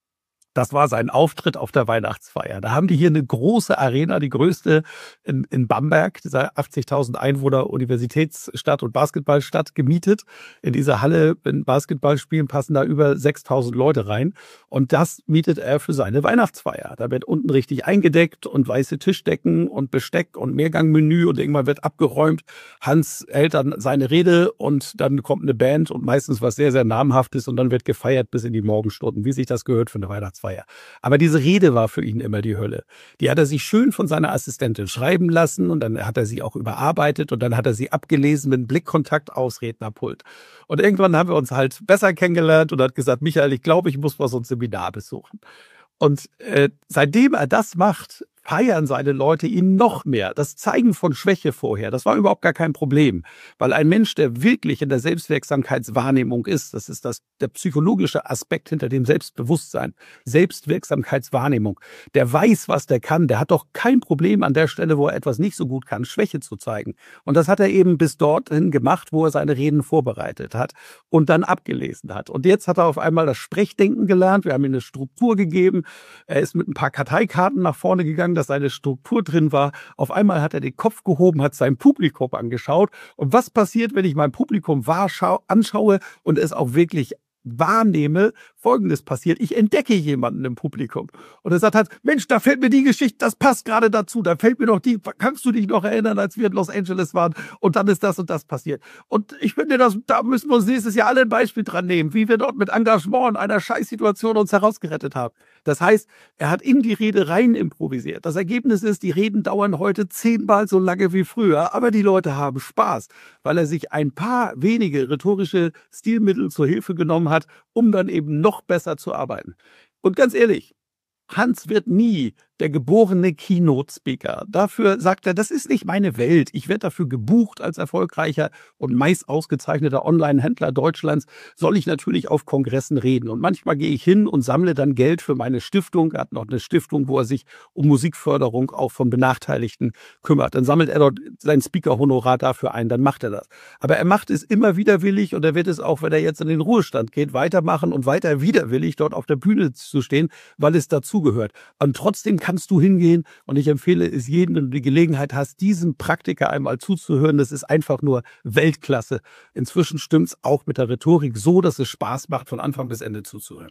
Das war sein Auftritt auf der Weihnachtsfeier. Da haben die hier eine große Arena, die größte in, in Bamberg, dieser achtzigtausend Einwohner Universitätsstadt und Basketballstadt, gemietet. In dieser Halle, wenn Basketball spielen, passen da über sechstausend Leute rein. Und das mietet er für seine Weihnachtsfeier. Da wird unten richtig eingedeckt und weiße Tischdecken und Besteck und Mehrgangmenü und irgendwann wird abgeräumt. Hans hält dann seine Rede und dann kommt eine Band und meistens was sehr, sehr Namhaftes und dann wird gefeiert bis in die Morgenstunden, wie sich das gehört für eine Weihnachtsfeier. Aber diese Rede war für ihn immer die Hölle. Die hat er sich schön von seiner Assistentin schreiben lassen und dann hat er sie auch überarbeitet und dann hat er sie abgelesen mit einem Blickkontakt aus Rednerpult. Und irgendwann haben wir uns halt besser kennengelernt und er hat gesagt, Michael, ich glaube, ich muss mal so ein Seminar besuchen. Und äh, seitdem er das macht, feiern seine Leute ihn noch mehr. Das Zeigen von Schwäche vorher, das war überhaupt gar kein Problem. Weil ein Mensch, der wirklich in der Selbstwirksamkeitswahrnehmung ist, das ist das, der psychologische Aspekt hinter dem Selbstbewusstsein, Selbstwirksamkeitswahrnehmung, der weiß, was der kann, der hat doch kein Problem an der Stelle, wo er etwas nicht so gut kann, Schwäche zu zeigen. Und das hat er eben bis dorthin gemacht, wo er seine Reden vorbereitet hat und dann abgelesen hat. Und jetzt hat er auf einmal das Sprechdenken gelernt, wir haben ihm eine Struktur gegeben, er ist mit ein paar Karteikarten nach vorne gegangen, dass seine Struktur drin war. Auf einmal hat er den Kopf gehoben, hat sein Publikum angeschaut. Und was passiert, wenn ich mein Publikum anschaue und es auch wirklich wahrnehme? Folgendes passiert: Ich entdecke jemanden im Publikum. Und er sagt halt, Mensch, da fällt mir die Geschichte, das passt gerade dazu. Da fällt mir noch die, kannst du dich noch erinnern, als wir in Los Angeles waren und dann ist das und das passiert. Und ich finde, das, da müssen wir uns nächstes Jahr alle ein Beispiel dran nehmen, wie wir dort mit Engagement in einer Scheißsituation uns herausgerettet haben. Das heißt, er hat in die Rede rein improvisiert. Das Ergebnis ist, die Reden dauern heute zehnmal so lange wie früher, aber die Leute haben Spaß, weil er sich ein paar wenige rhetorische Stilmittel zur Hilfe genommen hat, um dann eben noch besser zu arbeiten. Und ganz ehrlich, Hans wird nie der geborene Keynote-Speaker. Dafür sagt er, das ist nicht meine Welt. Ich werde dafür gebucht als erfolgreicher und meist ausgezeichneter Online-Händler Deutschlands, soll ich natürlich auf Kongressen reden. Und manchmal gehe ich hin und sammle dann Geld für meine Stiftung. Er hat noch eine Stiftung, wo er sich um Musikförderung auch von Benachteiligten kümmert. Dann sammelt er dort sein Speaker-Honorar dafür ein, dann macht er das. Aber er macht es immer widerwillig und er wird es auch, wenn er jetzt in den Ruhestand geht, weitermachen und weiter widerwillig dort auf der Bühne zu stehen, weil es dazugehört. Und trotzdem kann kannst du hingehen und ich empfehle es jedem, wenn du die Gelegenheit hast, diesem Praktiker einmal zuzuhören. Das ist einfach nur Weltklasse. Inzwischen stimmt es auch mit der Rhetorik so, dass es Spaß macht, von Anfang bis Ende zuzuhören.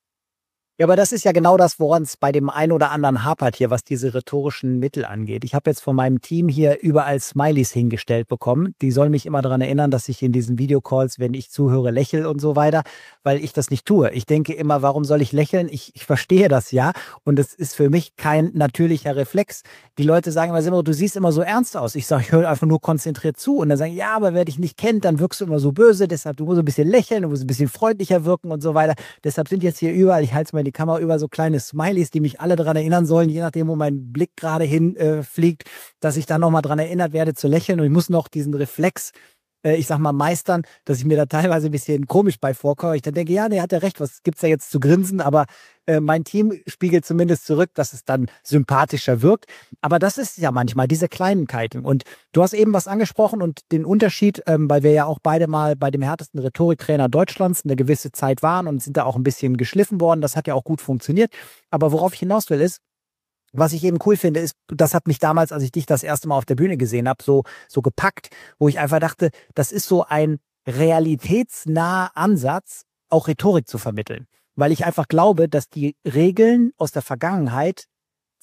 Ja, aber das ist ja genau das, woran es bei dem einen oder anderen hapert hier, was diese rhetorischen Mittel angeht. Ich habe jetzt von meinem Team hier überall Smileys hingestellt bekommen. Die sollen mich immer daran erinnern, dass ich in diesen Videocalls, wenn ich zuhöre, lächle und so weiter, weil ich das nicht tue. Ich denke immer, warum soll ich lächeln? Ich, ich verstehe das ja und es ist für mich kein natürlicher Reflex. Die Leute sagen immer, du siehst immer so ernst aus. Ich sage, ich höre einfach nur konzentriert zu und dann sagen, ja, aber wer dich nicht kennt, dann wirkst du immer so böse, deshalb du musst ein bisschen lächeln, du musst ein bisschen freundlicher wirken und so weiter. Deshalb sind jetzt hier überall, ich halte es mal in die Kamera, über so kleine Smileys, die mich alle daran erinnern sollen, je nachdem, wo mein Blick gerade hin äh, fliegt, dass ich dann nochmal daran erinnert werde zu lächeln und ich muss noch diesen Reflex, äh, ich sag mal, meistern, dass ich mir da teilweise ein bisschen komisch bei vorkomme. Ich dann denke, ja, nee, hat er recht, was gibt's da jetzt zu grinsen, aber äh, mein Team spiegelt zumindest zurück, dass es dann sympathischer wirkt. Aber das ist ja manchmal diese Kleinigkeiten. Und du hast eben was angesprochen und den Unterschied, ähm, weil wir ja auch beide mal bei dem härtesten Rhetoriktrainer Deutschlands eine gewisse Zeit waren und sind da auch ein bisschen geschliffen worden. Das hat ja auch gut funktioniert. Aber worauf ich hinaus will, ist, was ich eben cool finde, ist, das hat mich damals, als ich dich das erste Mal auf der Bühne gesehen habe, so, so gepackt, wo ich einfach dachte, das ist so ein realitätsnaher Ansatz, auch Rhetorik zu vermitteln. Weil ich einfach glaube, dass die Regeln aus der Vergangenheit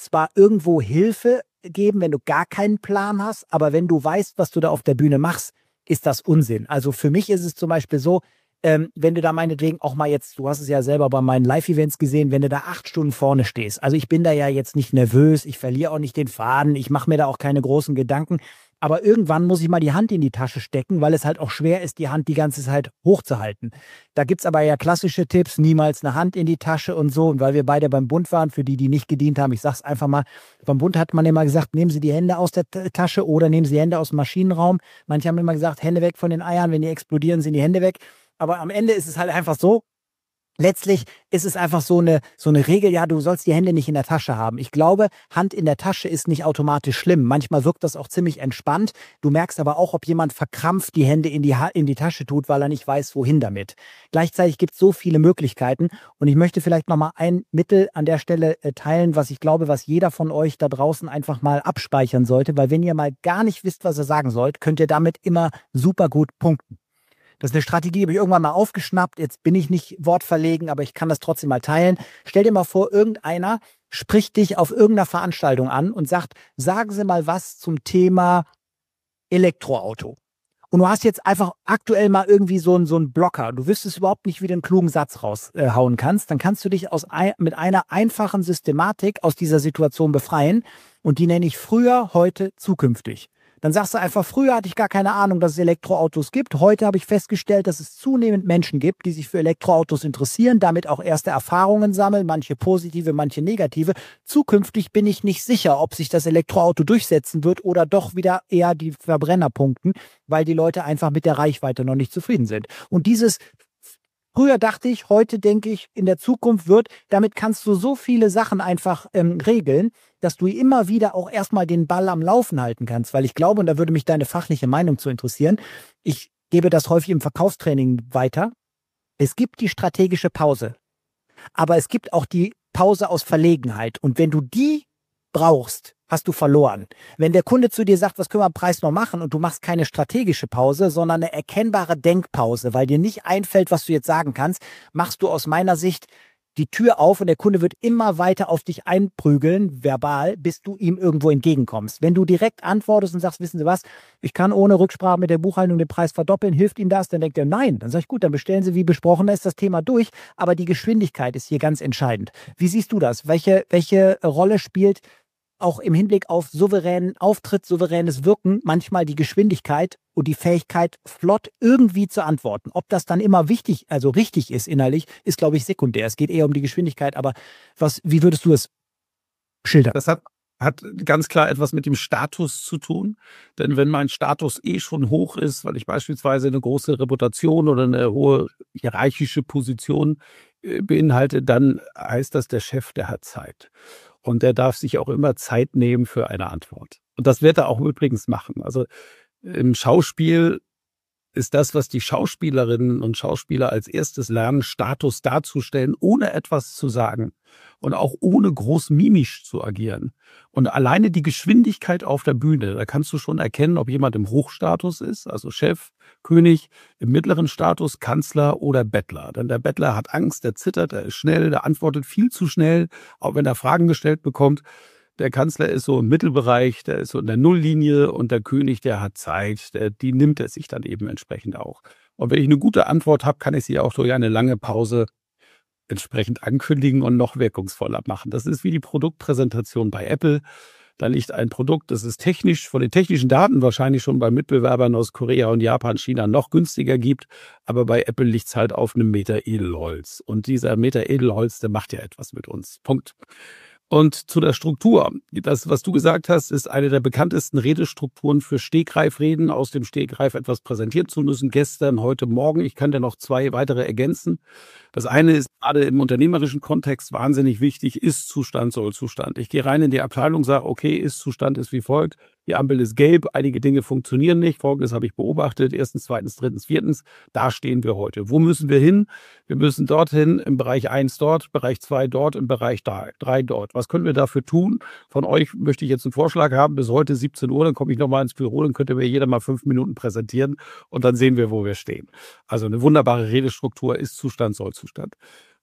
zwar irgendwo Hilfe geben, wenn du gar keinen Plan hast, aber wenn du weißt, was du da auf der Bühne machst, ist das Unsinn. Also für mich ist es zum Beispiel so, ähm, wenn du da meinetwegen auch mal jetzt, du hast es ja selber bei meinen Live-Events gesehen, wenn du da acht Stunden vorne stehst. Also ich bin da ja jetzt nicht nervös, ich verliere auch nicht den Faden, ich mache mir da auch keine großen Gedanken. Aber irgendwann muss ich mal die Hand in die Tasche stecken, weil es halt auch schwer ist, die Hand die ganze Zeit hochzuhalten. Da gibt's aber ja klassische Tipps, niemals eine Hand in die Tasche und so. Und weil wir beide beim Bund waren, für die, die nicht gedient haben, ich sag's einfach mal, beim Bund hat man immer gesagt, nehmen Sie die Hände aus der Tasche oder nehmen Sie die Hände aus dem Maschinenraum. Manche haben immer gesagt, Hände weg von den Eiern, wenn die explodieren, sind die Hände weg. Aber am Ende ist es halt einfach so, letztlich ist es einfach so eine, so eine Regel, ja, du sollst die Hände nicht in der Tasche haben. Ich glaube, Hand in der Tasche ist nicht automatisch schlimm. Manchmal wirkt das auch ziemlich entspannt. Du merkst aber auch, ob jemand verkrampft die Hände in die, ha- in die Tasche tut, weil er nicht weiß, wohin damit. Gleichzeitig gibt es so viele Möglichkeiten und ich möchte vielleicht nochmal ein Mittel an der Stelle äh, teilen, was ich glaube, was jeder von euch da draußen einfach mal abspeichern sollte, weil wenn ihr mal gar nicht wisst, was ihr sagen sollt, könnt ihr damit immer super gut punkten. Das ist eine Strategie, habe ich irgendwann mal aufgeschnappt. Jetzt bin ich nicht wortverlegen, aber ich kann das trotzdem mal teilen. Stell dir mal vor, irgendeiner spricht dich auf irgendeiner Veranstaltung an und sagt, sagen Sie mal was zum Thema Elektroauto. Und du hast jetzt einfach aktuell mal irgendwie so einen, so einen Blocker. Du wüsstest überhaupt nicht, wie du einen klugen Satz raushauen kannst. Dann kannst du dich aus ein, mit einer einfachen Systematik aus dieser Situation befreien. Und die nenne ich früher, heute, zukünftig. Dann sagst du einfach, früher hatte ich gar keine Ahnung, dass es Elektroautos gibt. Heute habe ich festgestellt, dass es zunehmend Menschen gibt, die sich für Elektroautos interessieren, damit auch erste Erfahrungen sammeln, manche positive, manche negative. Zukünftig bin ich nicht sicher, ob sich das Elektroauto durchsetzen wird oder doch wieder eher die Verbrenner punkten, weil die Leute einfach mit der Reichweite noch nicht zufrieden sind. Und dieses früher dachte ich, heute denke ich, in der Zukunft wird, damit kannst du so viele Sachen einfach ähm, regeln, dass du immer wieder auch erstmal den Ball am Laufen halten kannst. Weil ich glaube, und da würde mich deine fachliche Meinung zu interessieren, ich gebe das häufig im Verkaufstraining weiter, es gibt die strategische Pause, aber es gibt auch die Pause aus Verlegenheit. Und wenn du die brauchst, hast du verloren. Wenn der Kunde zu dir sagt, was können wir am Preis noch machen und du machst keine strategische Pause, sondern eine erkennbare Denkpause, weil dir nicht einfällt, was du jetzt sagen kannst, machst du aus meiner Sicht die Tür auf und der Kunde wird immer weiter auf dich einprügeln, verbal, bis du ihm irgendwo entgegenkommst. Wenn du direkt antwortest und sagst, wissen Sie was, ich kann ohne Rücksprache mit der Buchhaltung den Preis verdoppeln, hilft ihm das? Dann denkt er, nein. Dann sage ich, gut, dann bestellen Sie wie besprochen, da ist das Thema durch. Aber die Geschwindigkeit ist hier ganz entscheidend. Wie siehst du das? Welche, welche Rolle spielt auch im Hinblick auf souveränen Auftritt, souveränes Wirken, manchmal die Geschwindigkeit und die Fähigkeit, flott irgendwie zu antworten? Ob das dann immer wichtig, also richtig ist innerlich, ist, glaube ich, sekundär. Es geht eher um die Geschwindigkeit, aber was, wie würdest du es schildern? Das hat, hat ganz klar etwas mit dem Status zu tun. Denn wenn mein Status eh schon hoch ist, weil ich beispielsweise eine große Reputation oder eine hohe hierarchische Position äh, beinhalte, dann heißt das, der Chef, der hat Zeit. Und der darf sich auch immer Zeit nehmen für eine Antwort. Und das wird er auch übrigens machen. Also im Schauspiel ist das, was die Schauspielerinnen und Schauspieler als erstes lernen, Status darzustellen, ohne etwas zu sagen und auch ohne groß mimisch zu agieren. Und alleine die Geschwindigkeit auf der Bühne, da kannst du schon erkennen, ob jemand im Hochstatus ist, also Chef, König, im mittleren Status, Kanzler oder Bettler. Denn der Bettler hat Angst, der zittert, der ist schnell, der antwortet viel zu schnell, auch wenn er Fragen gestellt bekommt. Der Kanzler ist so im Mittelbereich, der ist so in der Nulllinie und der König, der hat Zeit, der, die nimmt er sich dann eben entsprechend auch. Und wenn ich eine gute Antwort habe, kann ich sie auch durch eine lange Pause entsprechend ankündigen und noch wirkungsvoller machen. Das ist wie die Produktpräsentation bei Apple. Da liegt ein Produkt, das es technisch, von den technischen Daten wahrscheinlich schon bei Mitbewerbern aus Korea und Japan, China noch günstiger gibt. Aber bei Apple liegt es halt auf einem Meter Edelholz. Und dieser Meter Edelholz, der macht ja etwas mit uns. Punkt. Und zu der Struktur. Das, was du gesagt hast, ist eine der bekanntesten Redestrukturen für Stegreifreden, aus dem Stegreif etwas präsentieren zu müssen. Gestern, heute Morgen. Ich kann dir noch zwei weitere ergänzen. Das eine ist gerade im unternehmerischen Kontext wahnsinnig wichtig. Ist-Zustand, Soll-Zustand. Ich gehe rein in die Abteilung, sage, okay, Ist-Zustand ist wie folgt. Die Ampel ist gelb, einige Dinge funktionieren nicht. Folgendes habe ich beobachtet. Erstens, zweitens, drittens, viertens. Da stehen wir heute. Wo müssen wir hin? Wir müssen dorthin, im Bereich eins dort, Bereich zwei dort, im Bereich drei dort. Was können wir dafür tun? Von euch möchte ich jetzt einen Vorschlag haben. Bis heute siebzehn Uhr, dann komme ich nochmal ins Büro, dann könnte mir jeder mal fünf Minuten präsentieren und dann sehen wir, wo wir stehen. Also eine wunderbare Redestruktur, Ist-Zustand, Soll-Zustand.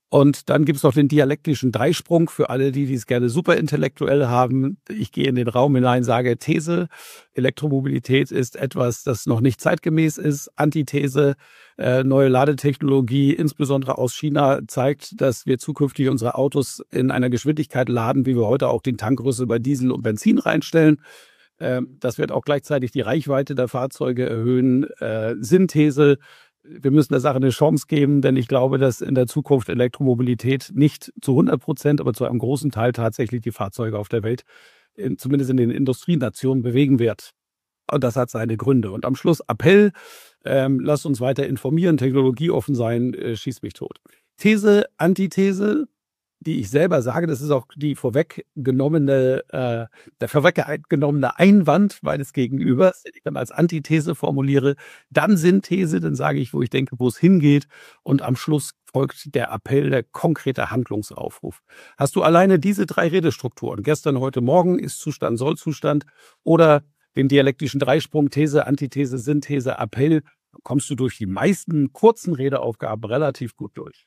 Und dann gibt es noch den dialektischen Dreisprung für alle, die es gerne superintellektuell haben. Ich gehe in den Raum hinein, sage These, Elektromobilität ist etwas, das noch nicht zeitgemäß ist. Antithese, äh, neue Ladetechnologie, insbesondere aus China, zeigt, dass wir zukünftig unsere Autos in einer Geschwindigkeit laden, wie wir heute auch den Tankrüssel bei Diesel und Benzin reinstellen. Äh, das wird auch gleichzeitig die Reichweite der Fahrzeuge erhöhen. Äh, Synthese, wir müssen der Sache eine Chance geben, denn ich glaube, dass in der Zukunft Elektromobilität nicht zu hundert Prozent, aber zu einem großen Teil tatsächlich die Fahrzeuge auf der Welt, in, zumindest in den Industrienationen, bewegen wird. Und das hat seine Gründe. Und am Schluss Appell, ähm, lasst uns weiter informieren, technologieoffen sein, äh, schieß mich tot. These, Antithese, die ich selber sage, das ist auch die vorweggenommene, äh, der vorweggenommene Einwand meines Gegenübers, den ich dann als Antithese formuliere, dann Synthese, dann sage ich, wo ich denke, wo es hingeht, und am Schluss folgt der Appell, der konkrete Handlungsaufruf. Hast du alleine diese drei Redestrukturen, gestern, heute, morgen, Ist-Zustand, Soll-Zustand, oder den dialektischen Dreisprung, These, Antithese, Synthese, Appell, kommst du durch die meisten kurzen Redeaufgaben relativ gut durch.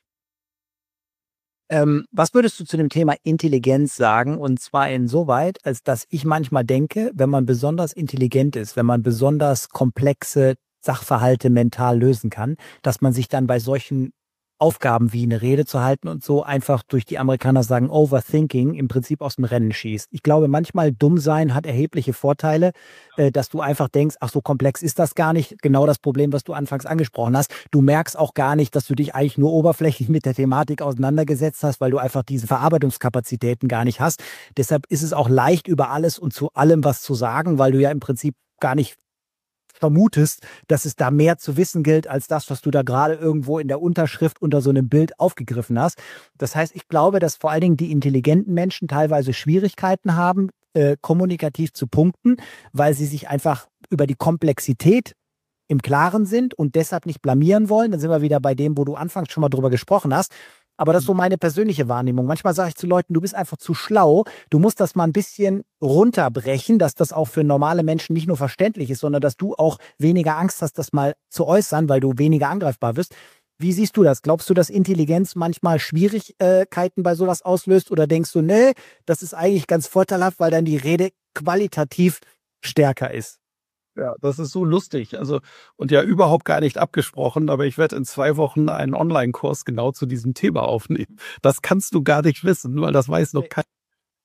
Ähm, was würdest du zu dem Thema Intelligenz sagen? Und zwar insoweit, als dass ich manchmal denke, wenn man besonders intelligent ist, wenn man besonders komplexe Sachverhalte mental lösen kann, dass man sich dann bei solchen Aufgaben wie eine Rede zu halten und so einfach durch die Amerikaner sagen, Overthinking, im Prinzip aus dem Rennen schießt. Ich glaube, manchmal dumm sein hat erhebliche Vorteile, äh, dass du einfach denkst, ach, so komplex ist das gar nicht. Genau das Problem, was du anfangs angesprochen hast. Du merkst auch gar nicht, dass du dich eigentlich nur oberflächlich mit der Thematik auseinandergesetzt hast, weil du einfach diese Verarbeitungskapazitäten gar nicht hast. Deshalb ist es auch leicht, über alles und zu allem was zu sagen, weil du ja im Prinzip gar nicht vermutest, dass es da mehr zu wissen gilt, als das, was du da gerade irgendwo in der Unterschrift unter so einem Bild aufgegriffen hast. Das heißt, ich glaube, dass vor allen Dingen die intelligenten Menschen teilweise Schwierigkeiten haben, äh, kommunikativ zu punkten, weil sie sich einfach über die Komplexität im Klaren sind und deshalb nicht blamieren wollen. Dann sind wir wieder bei dem, wo du anfangs schon mal drüber gesprochen hast. Aber das ist so meine persönliche Wahrnehmung. Manchmal sage ich zu Leuten, du bist einfach zu schlau. Du musst das mal ein bisschen runterbrechen, dass das auch für normale Menschen nicht nur verständlich ist, sondern dass du auch weniger Angst hast, das mal zu äußern, weil du weniger angreifbar wirst. Wie siehst du das? Glaubst du, dass Intelligenz manchmal Schwierigkeiten bei sowas auslöst? Oder denkst du, nee, das ist eigentlich ganz vorteilhaft, weil dann die Rede qualitativ stärker ist? Ja, das ist so lustig. Also, und ja überhaupt gar nicht abgesprochen, aber ich werde in zwei Wochen einen Online-Kurs genau zu diesem Thema aufnehmen. Das kannst du gar nicht wissen, weil das weiß noch keiner.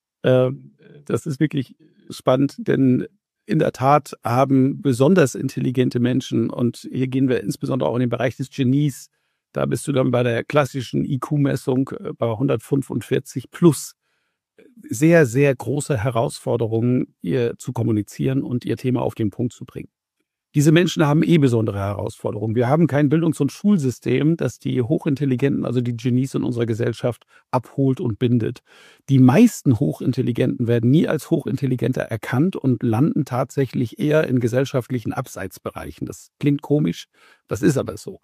Ähm, das ist wirklich spannend, denn in der Tat haben besonders intelligente Menschen, und hier gehen wir insbesondere auch in den Bereich des Genies, da bist du dann bei der klassischen I Q-Messung bei hundertfünfundvierzig plus, sehr, sehr große Herausforderungen, ihr zu kommunizieren und ihr Thema auf den Punkt zu bringen. Diese Menschen haben eh besondere Herausforderungen. Wir haben kein Bildungs- und Schulsystem, das die Hochintelligenten, also die Genies in unserer Gesellschaft, abholt und bindet. Die meisten Hochintelligenten werden nie als Hochintelligente erkannt und landen tatsächlich eher in gesellschaftlichen Abseitsbereichen. Das klingt komisch, das ist aber so.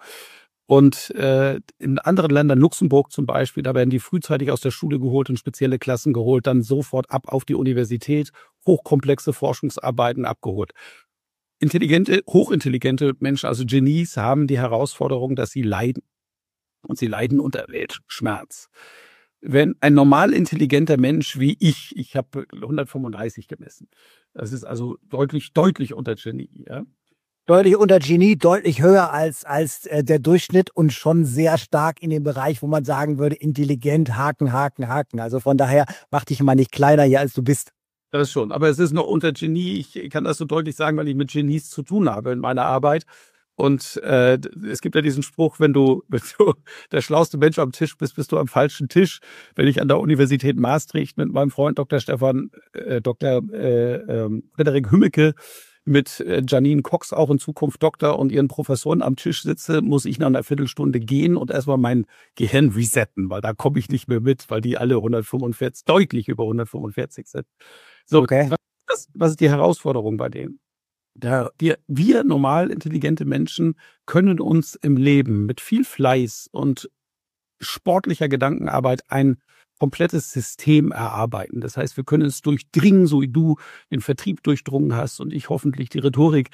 Und äh, in anderen Ländern, Luxemburg zum Beispiel, da werden die frühzeitig aus der Schule geholt und spezielle Klassen geholt, dann sofort ab auf die Universität, hochkomplexe Forschungsarbeiten abgeholt. Intelligente, hochintelligente Menschen, also Genies, haben die Herausforderung, dass sie leiden. Und sie leiden unter Weltschmerz. Wenn ein normal intelligenter Mensch wie ich, ich habe hundertfünfunddreißig gemessen, das ist also deutlich, deutlich unter Genie, ja. Deutlich unter Genie, deutlich höher als, als äh, der Durchschnitt und schon sehr stark in dem Bereich, wo man sagen würde, intelligent, Haken, Haken, Haken. Also von daher mach dich mal nicht kleiner hier, als du bist. Das schon, aber es ist noch unter Genie. Ich kann das so deutlich sagen, weil ich mit Genies zu tun habe in meiner Arbeit. Und äh, es gibt ja diesen Spruch, wenn du, wenn du der schlauste Mensch am Tisch bist, bist du am falschen Tisch. Wenn ich an der Universität Maastricht mit meinem Freund Doktor Stefan, äh, Doktor äh, äh, Frederik Hümmecke, mit äh, Janine Cox, auch in Zukunft Doktor, und ihren Professoren am Tisch sitze, muss ich nach einer Viertelstunde gehen und erstmal mein Gehirn resetten, weil da komme ich nicht mehr mit, weil die alle hundertfünfundvierzig, deutlich über hundertfünfundvierzig sind. So, okay. was, was ist die Herausforderung bei denen? Da wir, wir normal intelligente Menschen können uns im Leben mit viel Fleiß und sportlicher Gedankenarbeit ein komplettes System erarbeiten. Das heißt, wir können es durchdringen, so wie du den Vertrieb durchdrungen hast und ich hoffentlich die Rhetorik.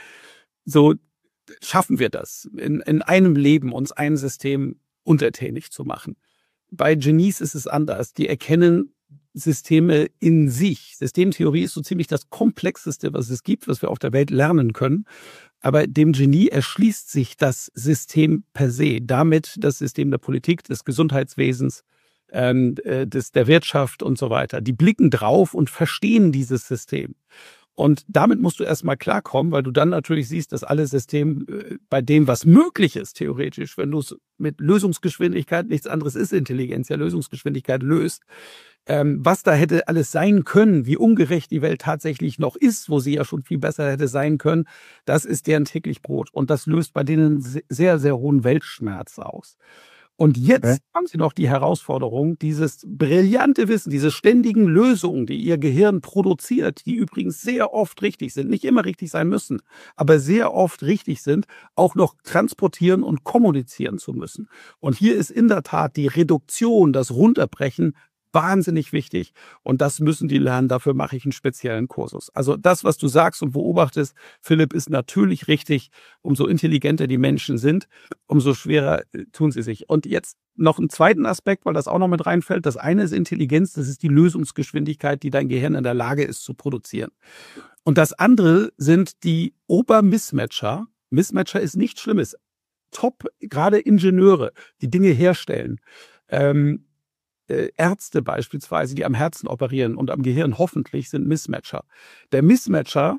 So schaffen wir das, in, in einem Leben uns ein System untertänig zu machen. bei Genies ist es anders. Die erkennen Systeme in sich. Systemtheorie ist so ziemlich das Komplexeste, was es gibt, was wir auf der Welt lernen können. Aber dem Genie erschließt sich das System per se. Damit das System der Politik, des Gesundheitswesens, ähm, des, der Wirtschaft und so weiter. Die blicken drauf und verstehen dieses System. Und damit musst du erstmal klarkommen, weil du dann natürlich siehst, dass alle Systeme äh, bei dem, was möglich ist, theoretisch, wenn du es mit Lösungsgeschwindigkeit, nichts anderes ist Intelligenz, ja Lösungsgeschwindigkeit löst, ähm, was da hätte alles sein können, wie ungerecht die Welt tatsächlich noch ist, wo sie ja schon viel besser hätte sein können, das ist deren täglich Brot. Und das löst bei denen sehr, sehr hohen Weltschmerz aus. Und jetzt okay. haben sie noch die Herausforderung, dieses brillante Wissen, diese ständigen Lösungen, die ihr Gehirn produziert, die übrigens sehr oft richtig sind, nicht immer richtig sein müssen, aber sehr oft richtig sind, auch noch transportieren und kommunizieren zu müssen. Und hier ist in der Tat die Reduktion, das Runterbrechen wahnsinnig wichtig. Und das müssen die lernen. Dafür mache ich einen speziellen Kursus. Also das, was du sagst und beobachtest, Philipp, ist natürlich richtig. Umso intelligenter die Menschen sind, umso schwerer tun sie sich. Und jetzt noch einen zweiten Aspekt, weil das auch noch mit reinfällt. Das eine ist Intelligenz, das ist die Lösungsgeschwindigkeit, die dein Gehirn in der Lage ist zu produzieren. Und das andere sind die Obermismatcher. Mismatcher ist nichts Schlimmes. Top, gerade Ingenieure, die Dinge herstellen. Ähm, Ärzte beispielsweise, die am Herzen operieren und am Gehirn hoffentlich, sind Mismatcher. Der Mismatcher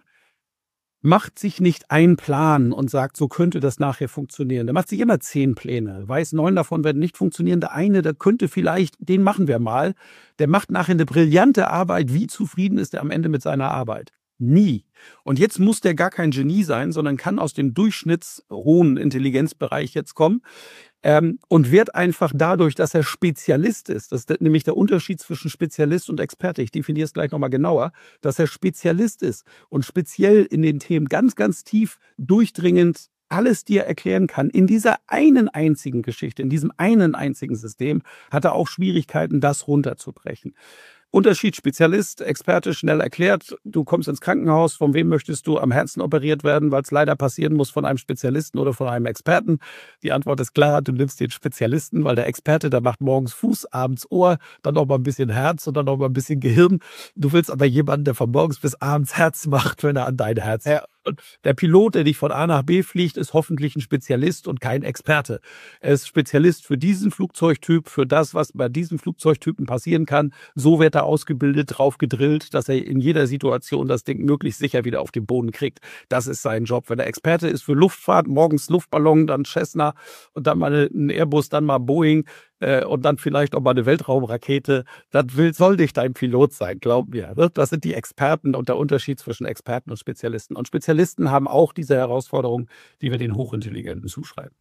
macht sich nicht einen Plan und sagt, so könnte das nachher funktionieren. Der macht sich immer zehn Pläne, weiß, neun davon werden nicht funktionieren. Der eine, der könnte vielleicht, den machen wir mal. Der macht nachher eine brillante Arbeit. Wie zufrieden ist er am Ende mit seiner Arbeit? Nie. Und jetzt muss der gar kein Genie sein, sondern kann aus dem durchschnittshohen Intelligenzbereich jetzt kommen. Ähm, und wird einfach dadurch, dass er Spezialist ist, das ist nämlich der Unterschied zwischen Spezialist und Experte, ich definiere es gleich nochmal genauer, dass er Spezialist ist und speziell in den Themen ganz, ganz tief durchdringend alles dir erklären kann. In dieser einen einzigen Geschichte, in diesem einen einzigen System hat er auch Schwierigkeiten, das runterzubrechen. Unterschied Spezialist, Experte, schnell erklärt. Du kommst ins Krankenhaus, von wem möchtest du am Herzen operiert werden, weil es leider passieren muss, von einem Spezialisten oder von einem Experten? Die Antwort ist klar, du nimmst den Spezialisten, weil der Experte, der macht morgens Fuß, abends Ohr, dann noch mal ein bisschen Herz und dann noch mal ein bisschen Gehirn. Du willst aber jemanden, der von morgens bis abends Herz macht, wenn er an dein Herz. Ja. Und der Pilot, der dich von A nach B fliegt, ist hoffentlich ein Spezialist und kein Experte. Er ist Spezialist für diesen Flugzeugtyp, für das, was bei diesem Flugzeugtypen passieren kann. So wird er ausgebildet, drauf gedrillt, dass er in jeder Situation das Ding möglichst sicher wieder auf den Boden kriegt. Das ist sein Job. Wenn er Experte ist für Luftfahrt, morgens Luftballon, dann Cessna und dann mal ein Airbus, dann mal Boeing äh, und dann vielleicht auch mal eine Weltraumrakete, das will, soll nicht dein Pilot sein, glaub mir. Das sind die Experten und der Unterschied zwischen Experten und Spezialisten. Und Spezialisten haben auch diese Herausforderung, die wir den Hochintelligenten zuschreiben.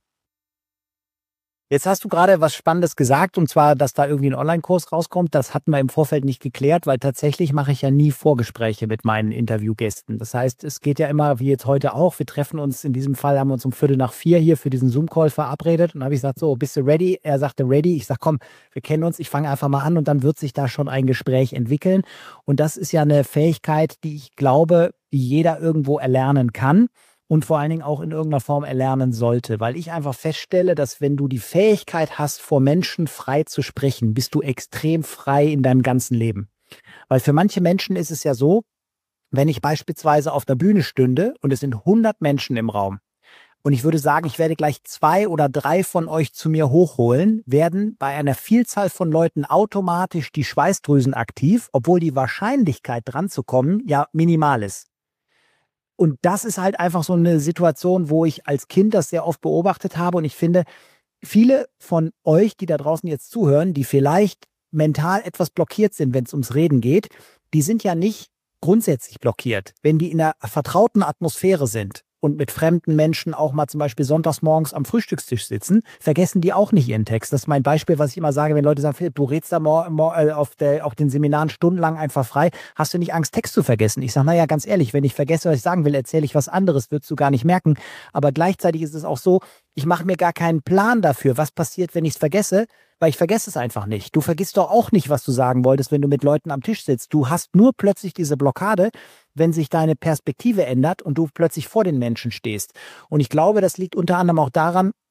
Jetzt hast du gerade was Spannendes gesagt, und zwar, dass da irgendwie ein Online-Kurs rauskommt. Das hatten wir im Vorfeld nicht geklärt, weil tatsächlich mache ich ja nie Vorgespräche mit meinen Interviewgästen. Das heißt, es geht ja immer, wie jetzt heute auch, wir treffen uns, in diesem Fall haben wir uns um Viertel nach vier hier für diesen Zoom-Call verabredet und habe ich gesagt, so, bist du ready? Er sagte ready. Ich sage, komm, wir kennen uns, ich fange einfach mal an und dann wird sich da schon ein Gespräch entwickeln. Und das ist ja eine Fähigkeit, die ich glaube, die jeder irgendwo erlernen kann. Und vor allen Dingen auch in irgendeiner Form erlernen sollte. Weil ich einfach feststelle, dass wenn du die Fähigkeit hast, vor Menschen frei zu sprechen, bist du extrem frei in deinem ganzen Leben. Weil für manche Menschen ist es ja so, wenn ich beispielsweise auf der Bühne stünde und es sind hundert Menschen im Raum und ich würde sagen, ich werde gleich zwei oder drei von euch zu mir hochholen, werden bei einer Vielzahl von Leuten automatisch die Schweißdrüsen aktiv, obwohl die Wahrscheinlichkeit dran zu kommen ja minimal ist. Und das ist halt einfach so eine Situation, wo ich als Kind das sehr oft beobachtet habe. Und ich finde, viele von euch, die da draußen jetzt zuhören, die vielleicht mental etwas blockiert sind, wenn es ums Reden geht, die sind ja nicht grundsätzlich blockiert. Wenn die in einer vertrauten Atmosphäre sind und mit fremden Menschen auch mal zum Beispiel sonntags morgens am Frühstückstisch sitzen, vergessen die auch nicht ihren Text. Das ist mein Beispiel, was ich immer sage, wenn Leute sagen, Philipp, du redest da mor- mor- äh, auf, der, auf den Seminaren stundenlang einfach frei, hast du nicht Angst, Text zu vergessen? Ich sage, naja, ganz ehrlich, wenn ich vergesse, was ich sagen will, erzähle ich was anderes, würdest du gar nicht merken. Aber gleichzeitig ist es auch so, ich mache mir gar keinen Plan dafür, was passiert, wenn ich es vergesse, weil ich vergesse es einfach nicht. Du vergisst doch auch nicht, was du sagen wolltest, wenn du mit Leuten am Tisch sitzt. Du hast nur plötzlich diese Blockade, wenn sich deine Perspektive ändert und du plötzlich vor den Menschen stehst. Und ich glaube, das liegt unter anderem auch daran,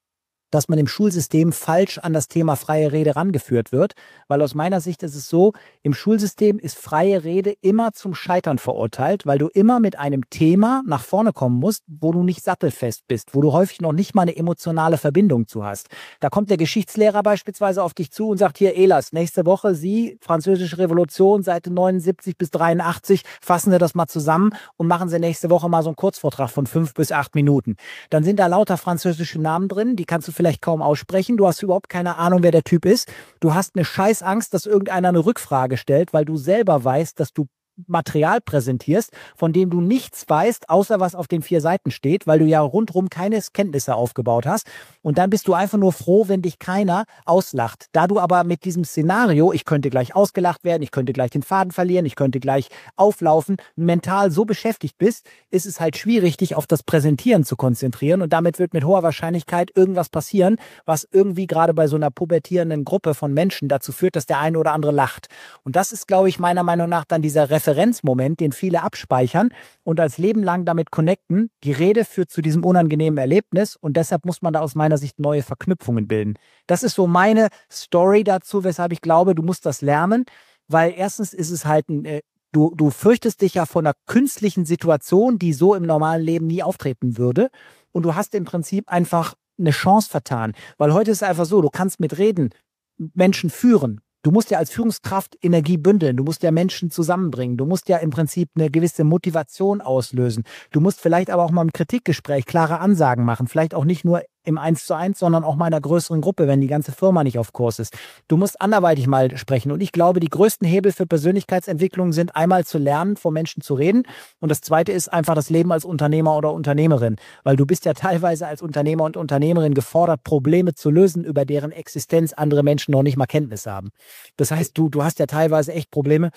dass man im Schulsystem falsch an das Thema freie Rede rangeführt wird, weil aus meiner Sicht ist es so, im Schulsystem ist freie Rede immer zum Scheitern verurteilt, weil du immer mit einem Thema nach vorne kommen musst, wo du nicht sattelfest bist, wo du häufig noch nicht mal eine emotionale Verbindung zu hast. Da kommt der Geschichtslehrer beispielsweise auf dich zu und sagt, hier Elas, nächste Woche Sie, Französische Revolution, Seite neunundsiebzig bis dreiundachtzig, fassen Sie das mal zusammen und machen Sie nächste Woche mal so einen Kurzvortrag von fünf bis acht Minuten. Dann sind da lauter französische Namen drin, die kannst du vielleicht kaum aussprechen. Du hast überhaupt keine Ahnung, wer der Typ ist. Du hast eine Scheißangst, dass irgendeiner eine Rückfrage stellt, weil du selber weißt, dass du Material präsentierst, von dem du nichts weißt, außer was auf den vier Seiten steht, weil du ja rundherum keine Kenntnisse aufgebaut hast. Und dann bist du einfach nur froh, wenn dich keiner auslacht. Da du aber mit diesem Szenario, ich könnte gleich ausgelacht werden, ich könnte gleich den Faden verlieren, ich könnte gleich auflaufen, mental so beschäftigt bist, ist es halt schwierig, dich auf das Präsentieren zu konzentrieren. Und damit wird mit hoher Wahrscheinlichkeit irgendwas passieren, was irgendwie gerade bei so einer pubertierenden Gruppe von Menschen dazu führt, dass der eine oder andere lacht. Und das ist, glaube ich, meiner Meinung nach dann dieser Referenzmoment, den viele abspeichern und als Leben lang damit connecten. Die Rede führt zu diesem unangenehmen Erlebnis und deshalb muss man da aus meiner Sicht neue Verknüpfungen bilden. Das ist so meine Story dazu, weshalb ich glaube, du musst das lernen, weil erstens ist es halt ein, äh, du, du fürchtest dich ja vor einer künstlichen Situation, die so im normalen Leben nie auftreten würde und du hast im Prinzip einfach eine Chance vertan, weil heute ist es einfach so, du kannst mit Reden Menschen führen. Du musst ja als Führungskraft Energie bündeln, du musst ja Menschen zusammenbringen, du musst ja im Prinzip eine gewisse Motivation auslösen. Du musst vielleicht aber auch mal im Kritikgespräch klare Ansagen machen, vielleicht auch nicht nur im Eins zu eins, sondern auch mal in einer größeren Gruppe, wenn die ganze Firma nicht auf Kurs ist. Du musst anderweitig mal sprechen und ich glaube, die größten Hebel für Persönlichkeitsentwicklung sind einmal zu lernen, vor Menschen zu reden und das zweite ist einfach das Leben als Unternehmer oder Unternehmerin, weil du bist ja teilweise als Unternehmer und Unternehmerin gefordert, Probleme zu lösen, über deren Existenz andere Menschen noch nicht mal Kenntnis haben. Das heißt, du, du hast ja teilweise echt Probleme,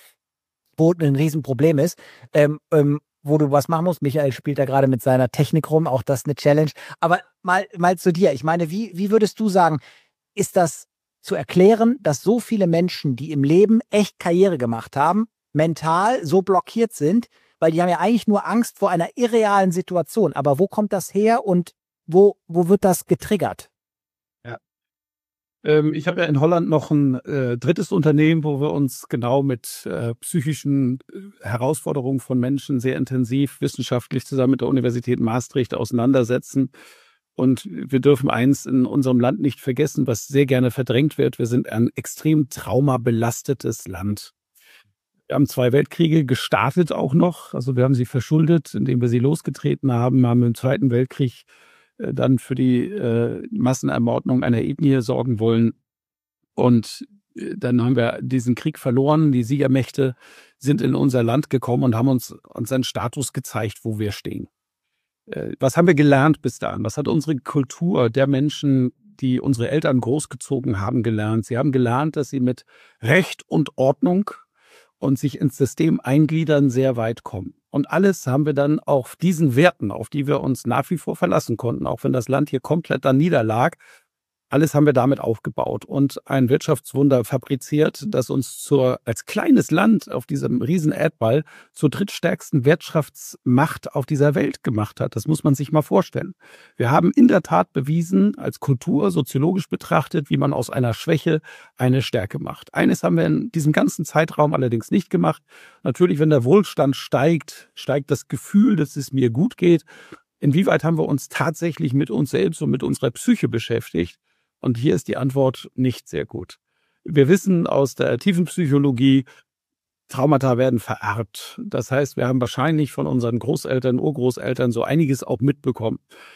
wo ein Riesenproblem ist, ähm, ähm, wo du was machen musst. Michael spielt da gerade mit seiner Technik rum, auch das eine Challenge. Aber mal, mal zu dir. Ich meine, wie, wie würdest du sagen, ist das zu erklären, dass so viele Menschen, die im Leben echt Karriere gemacht haben, mental so blockiert sind, weil die haben ja eigentlich nur Angst vor einer irrealen Situation. Aber wo kommt das her und wo, wo wird das getriggert? Ich habe ja in Holland noch ein äh, drittes Unternehmen, wo wir uns genau mit äh, psychischen Herausforderungen von Menschen sehr intensiv wissenschaftlich zusammen mit der Universität Maastricht auseinandersetzen. Und wir dürfen eins in unserem Land nicht vergessen, was sehr gerne verdrängt wird. Wir sind ein extrem traumabelastetes Land. Wir haben zwei Weltkriege gestartet auch noch. Also wir haben sie verschuldet, indem wir sie losgetreten haben. Wir haben im Zweiten Weltkrieg dann für die äh, Massenermordung einer Ethnie sorgen wollen. Und äh, dann haben wir diesen Krieg verloren. Die Siegermächte sind in unser Land gekommen und haben uns unseren Status gezeigt, wo wir stehen. Äh, was haben wir gelernt bis dahin? Was hat unsere Kultur der Menschen, die unsere Eltern großgezogen haben, gelernt? Sie haben gelernt, dass sie mit Recht und Ordnung und sich ins System eingliedern sehr weit kommen. Und alles haben wir dann auf diesen Werten, auf die wir uns nach wie vor verlassen konnten, auch wenn das Land hier komplett da niederlag, alles haben wir damit aufgebaut und ein Wirtschaftswunder fabriziert, das uns zur, als kleines Land auf diesem riesen Erdball zur drittstärksten Wirtschaftsmacht auf dieser Welt gemacht hat. Das muss man sich mal vorstellen. Wir haben in der Tat bewiesen, als Kultur soziologisch betrachtet, wie man aus einer Schwäche eine Stärke macht. Eines haben wir in diesem ganzen Zeitraum allerdings nicht gemacht. Natürlich, wenn der Wohlstand steigt, steigt das Gefühl, dass es mir gut geht. Inwieweit haben wir uns tatsächlich mit uns selbst und mit unserer Psyche beschäftigt? Und hier ist die Antwort nicht sehr gut. Wir wissen aus der Tiefenpsychologie, Traumata werden vererbt. Das heißt, wir haben wahrscheinlich von unseren Großeltern, Urgroßeltern so einiges auch mitbekommen.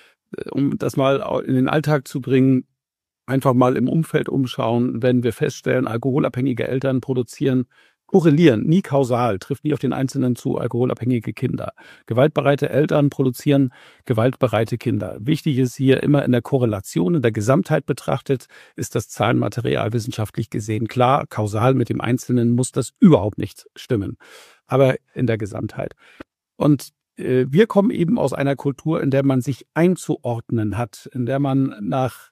Um das mal in den Alltag zu bringen, einfach mal im Umfeld umschauen, wenn wir feststellen, alkoholabhängige Eltern produzieren, korrelieren, nie kausal, trifft nie auf den Einzelnen zu, alkoholabhängige Kinder. Gewaltbereite Eltern produzieren gewaltbereite Kinder. Wichtig ist hier immer in der Korrelation, in der Gesamtheit betrachtet, ist das Zahlenmaterial wissenschaftlich gesehen klar. Kausal mit dem Einzelnen muss das überhaupt nicht stimmen, aber in der Gesamtheit. Und äh, wir kommen eben aus einer Kultur, in der man sich einzuordnen hat, in der man nach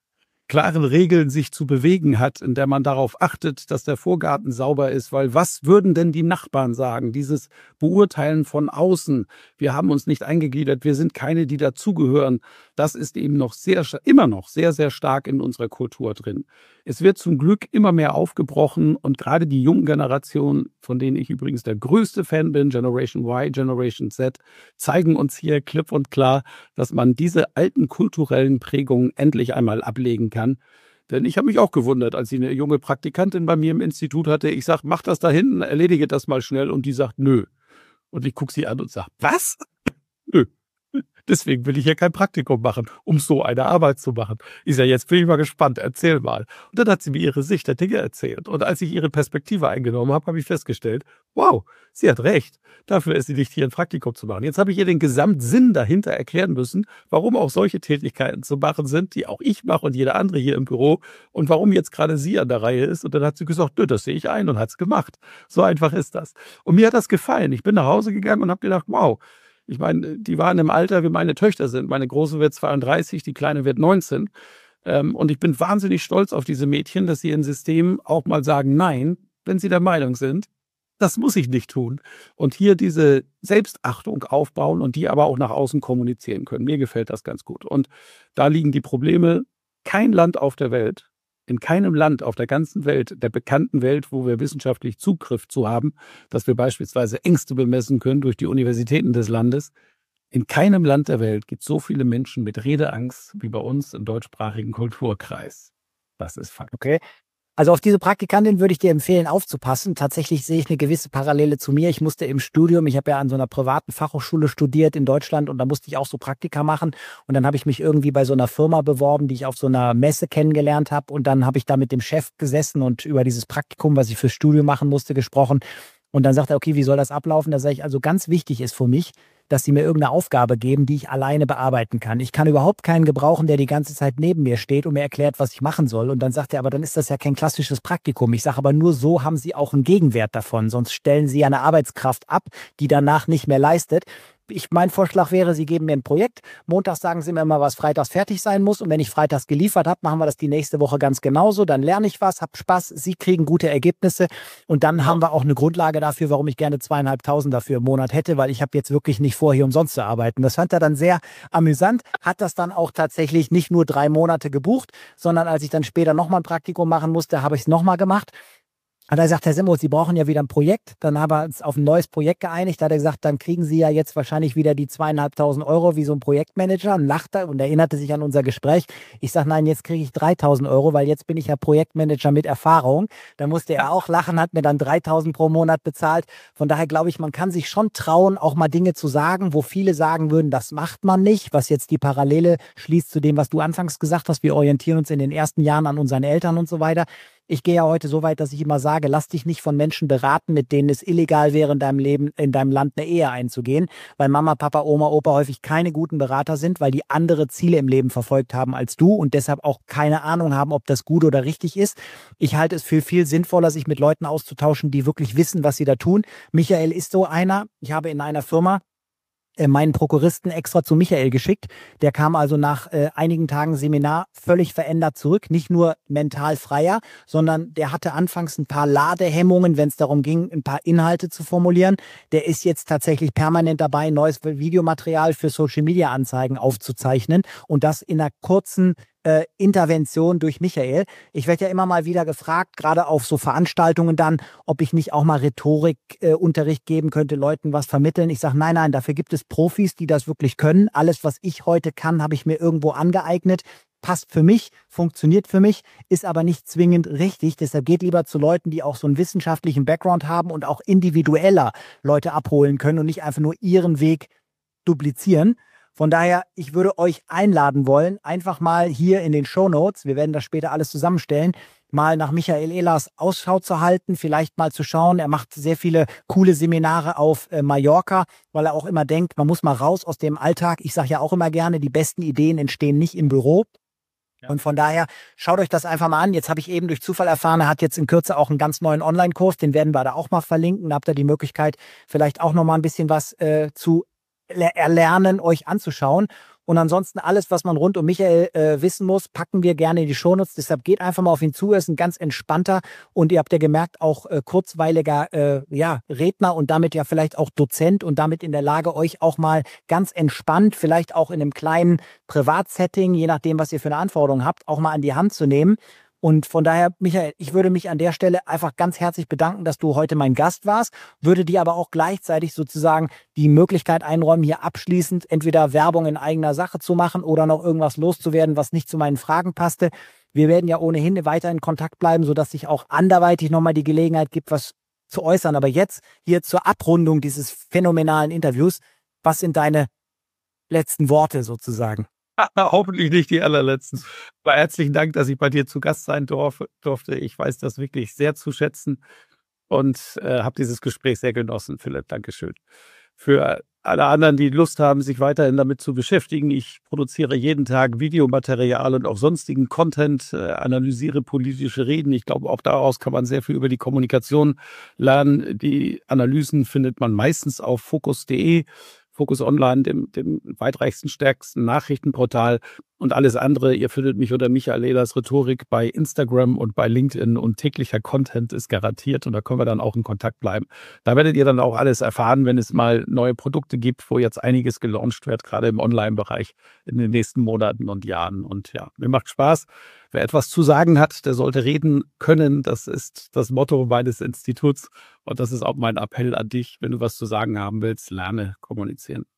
klaren Regeln sich zu bewegen hat, in der man darauf achtet, dass der Vorgarten sauber ist, weil was würden denn die Nachbarn sagen? Dieses Beurteilen von außen, wir haben uns nicht eingegliedert, wir sind keine, die dazugehören, das ist eben noch sehr, immer noch sehr, sehr stark in unserer Kultur drin. Es wird zum Glück immer mehr aufgebrochen und gerade die jungen Generationen, von denen ich übrigens der größte Fan bin, Generation Y, Generation Z, zeigen uns hier klipp und klar, dass man diese alten kulturellen Prägungen endlich einmal ablegen kann. Denn ich habe mich auch gewundert, als ich eine junge Praktikantin bei mir im Institut hatte. Ich sage, mach das da hinten, erledige das mal schnell. Und die sagt, nö. Und ich gucke sie an und sage, was? Nö. Deswegen will ich hier kein Praktikum machen, um so eine Arbeit zu machen. Ich sage, jetzt bin ich mal gespannt, erzähl mal. Und dann hat sie mir ihre Sicht der Dinge erzählt. Und als ich ihre Perspektive eingenommen habe, habe ich festgestellt, wow, sie hat recht. Dafür ist sie nicht hier ein Praktikum zu machen. Jetzt habe ich ihr den Gesamtsinn dahinter erklären müssen, warum auch solche Tätigkeiten zu machen sind, die auch ich mache und jeder andere hier im Büro und warum jetzt gerade sie an der Reihe ist. Und dann hat sie gesagt, nö, das sehe ich ein und hat es gemacht. So einfach ist das. Und mir hat das gefallen. Ich bin nach Hause gegangen und habe gedacht, wow, ich meine, die waren im Alter, wie meine Töchter sind. Meine Große wird zweiunddreißig, die Kleine wird neunzehn. Ähm, und ich bin wahnsinnig stolz auf diese Mädchen, dass sie im System auch mal sagen, nein, wenn sie der Meinung sind, das muss ich nicht tun. Und hier diese Selbstachtung aufbauen und die aber auch nach außen kommunizieren können. Mir gefällt das ganz gut. Und da liegen die Probleme. Kein Land auf der Welt, in keinem Land auf der ganzen Welt, der bekannten Welt, wo wir wissenschaftlich Zugriff zu haben, dass wir beispielsweise Ängste bemessen können durch die Universitäten des Landes. In keinem Land der Welt gibt es so viele Menschen mit Redeangst wie bei uns im deutschsprachigen Kulturkreis. Das ist Fakt. Okay. Also auf diese Praktikantin würde ich dir empfehlen, aufzupassen. Tatsächlich sehe ich eine gewisse Parallele zu mir. Ich musste im Studium, ich habe ja an so einer privaten Fachhochschule studiert in Deutschland und da musste ich auch so Praktika machen. Und dann habe ich mich irgendwie bei so einer Firma beworben, die ich auf so einer Messe kennengelernt habe. Und dann habe ich da mit dem Chef gesessen und über dieses Praktikum, was ich fürs Studium machen musste, gesprochen. Und dann sagt er, okay, wie soll das ablaufen? Da sage ich, also ganz wichtig ist für mich, dass sie mir irgendeine Aufgabe geben, die ich alleine bearbeiten kann. Ich kann überhaupt keinen gebrauchen, der die ganze Zeit neben mir steht und mir erklärt, was ich machen soll. Und dann sagt er, aber dann ist das ja kein klassisches Praktikum. Ich sage, aber nur so haben Sie auch einen Gegenwert davon. Sonst stellen Sie ja eine Arbeitskraft ab, die danach nicht mehr leistet. Ich, mein Vorschlag wäre, Sie geben mir ein Projekt. Montags sagen Sie mir immer, was freitags fertig sein muss. Und wenn ich freitags geliefert habe, machen wir das die nächste Woche ganz genauso. Dann lerne ich was, habe Spaß, Sie kriegen gute Ergebnisse. Und dann ja. haben wir auch eine Grundlage dafür, warum ich gerne zweieinhalbtausend dafür im Monat hätte, weil ich habe jetzt wirklich nicht vor, hier umsonst zu arbeiten. Das fand er dann sehr amüsant, hat das dann auch tatsächlich nicht nur drei Monate gebucht, sondern als ich dann später nochmal ein Praktikum machen musste, habe ich es nochmal gemacht. Und er sagt, Herr Simmo, Sie brauchen ja wieder ein Projekt. Dann haben wir uns auf ein neues Projekt geeinigt. Da hat er gesagt, dann kriegen Sie ja jetzt wahrscheinlich wieder die zweieinhalbtausend Euro wie so ein Projektmanager. Und lachte und erinnerte sich an unser Gespräch. Ich sage, nein, jetzt kriege ich dreitausend Euro, weil jetzt bin ich ja Projektmanager mit Erfahrung. Da musste er auch lachen, hat mir dann dreitausend pro Monat bezahlt. Von daher glaube ich, man kann sich schon trauen, auch mal Dinge zu sagen, wo viele sagen würden, das macht man nicht. Was jetzt die Parallele schließt zu dem, was du anfangs gesagt hast. Wir orientieren uns in den ersten Jahren an unseren Eltern und so weiter. Ich gehe ja heute so weit, dass ich immer sage, lass dich nicht von Menschen beraten, mit denen es illegal wäre, in deinem Leben, in deinem Land eine Ehe einzugehen, weil Mama, Papa, Oma, Opa häufig keine guten Berater sind, weil die andere Ziele im Leben verfolgt haben als du und deshalb auch keine Ahnung haben, ob das gut oder richtig ist. Ich halte es für viel sinnvoller, sich mit Leuten auszutauschen, die wirklich wissen, was sie da tun. Michael ist so einer. Ich habe in einer Firma meinen Prokuristen extra zu Michael geschickt. Der kam also nach äh, einigen Tagen Seminar völlig verändert zurück. Nicht nur mental freier, sondern der hatte anfangs ein paar Ladehemmungen, wenn es darum ging, ein paar Inhalte zu formulieren. Der ist jetzt tatsächlich permanent dabei, neues Videomaterial für Social-Media-Anzeigen aufzuzeichnen und das in einer kurzen Äh, Intervention durch Michael. Ich werde ja immer mal wieder gefragt, gerade auf so Veranstaltungen dann, ob ich nicht auch mal Rhetorikunterricht äh, geben könnte, Leuten was vermitteln. Ich sage, nein, nein, dafür gibt es Profis, die das wirklich können. Alles, was ich heute kann, habe ich mir irgendwo angeeignet. Passt für mich, funktioniert für mich, ist aber nicht zwingend richtig. Deshalb geht lieber zu Leuten, die auch so einen wissenschaftlichen Background haben und auch individueller Leute abholen können und nicht einfach nur ihren Weg duplizieren. Von daher, ich würde euch einladen wollen, einfach mal hier in den Shownotes, wir werden das später alles zusammenstellen, mal nach Michael Ehlers Ausschau zu halten, vielleicht mal zu schauen. Er macht sehr viele coole Seminare auf äh, Mallorca, weil er auch immer denkt, man muss mal raus aus dem Alltag. Ich sage ja auch immer gerne, die besten Ideen entstehen nicht im Büro. Ja. Und von daher, schaut euch das einfach mal an. Jetzt habe ich eben durch Zufall erfahren, er hat jetzt in Kürze auch einen ganz neuen Online-Kurs, den werden wir da auch mal verlinken. Da habt ihr die Möglichkeit, vielleicht auch noch mal ein bisschen was äh, zu erlernen, euch anzuschauen. Und ansonsten alles, was man rund um Michael äh, wissen muss, packen wir gerne in die Shownotes. Deshalb geht einfach mal auf ihn zu. Er ist ein ganz entspannter und ihr habt ja gemerkt, auch äh, kurzweiliger äh, ja, Redner und damit ja vielleicht auch Dozent und damit in der Lage, euch auch mal ganz entspannt, vielleicht auch in einem kleinen Privatsetting, je nachdem, was ihr für eine Anforderung habt, auch mal an die Hand zu nehmen. Und von daher, Michael, ich würde mich an der Stelle einfach ganz herzlich bedanken, dass du heute mein Gast warst, würde dir aber auch gleichzeitig sozusagen die Möglichkeit einräumen, hier abschließend entweder Werbung in eigener Sache zu machen oder noch irgendwas loszuwerden, was nicht zu meinen Fragen passte. Wir werden ja ohnehin weiter in Kontakt bleiben, sodass sich auch anderweitig nochmal die Gelegenheit gibt, was zu äußern. Aber jetzt hier zur Abrundung dieses phänomenalen Interviews, was sind deine letzten Worte sozusagen? Hoffentlich nicht die allerletzten. Aber herzlichen Dank, dass ich bei dir zu Gast sein durf, durfte. Ich weiß das wirklich sehr zu schätzen und äh, habe dieses Gespräch sehr genossen, Philipp. Dankeschön. Für alle anderen, die Lust haben, sich weiterhin damit zu beschäftigen, ich produziere jeden Tag Videomaterial und auch sonstigen Content, äh, analysiere politische Reden. Ich glaube, auch daraus kann man sehr viel über die Kommunikation lernen. Die Analysen findet man meistens auf Focus punkt de. Focus Online, dem, dem weitreichsten, stärksten Nachrichtenportal und alles andere. Ihr findet mich unter Michael Ehlers Rhetorik bei Instagram und bei LinkedIn und täglicher Content ist garantiert und da können wir dann auch in Kontakt bleiben. Da werdet ihr dann auch alles erfahren, wenn es mal neue Produkte gibt, wo jetzt einiges gelauncht wird, gerade im Online-Bereich in den nächsten Monaten und Jahren. Und ja, mir macht Spaß. Wer etwas zu sagen hat, der sollte reden können. Das ist das Motto meines Instituts und das ist auch mein Appell an dich. Wenn du was zu sagen haben willst, lerne kommunizieren.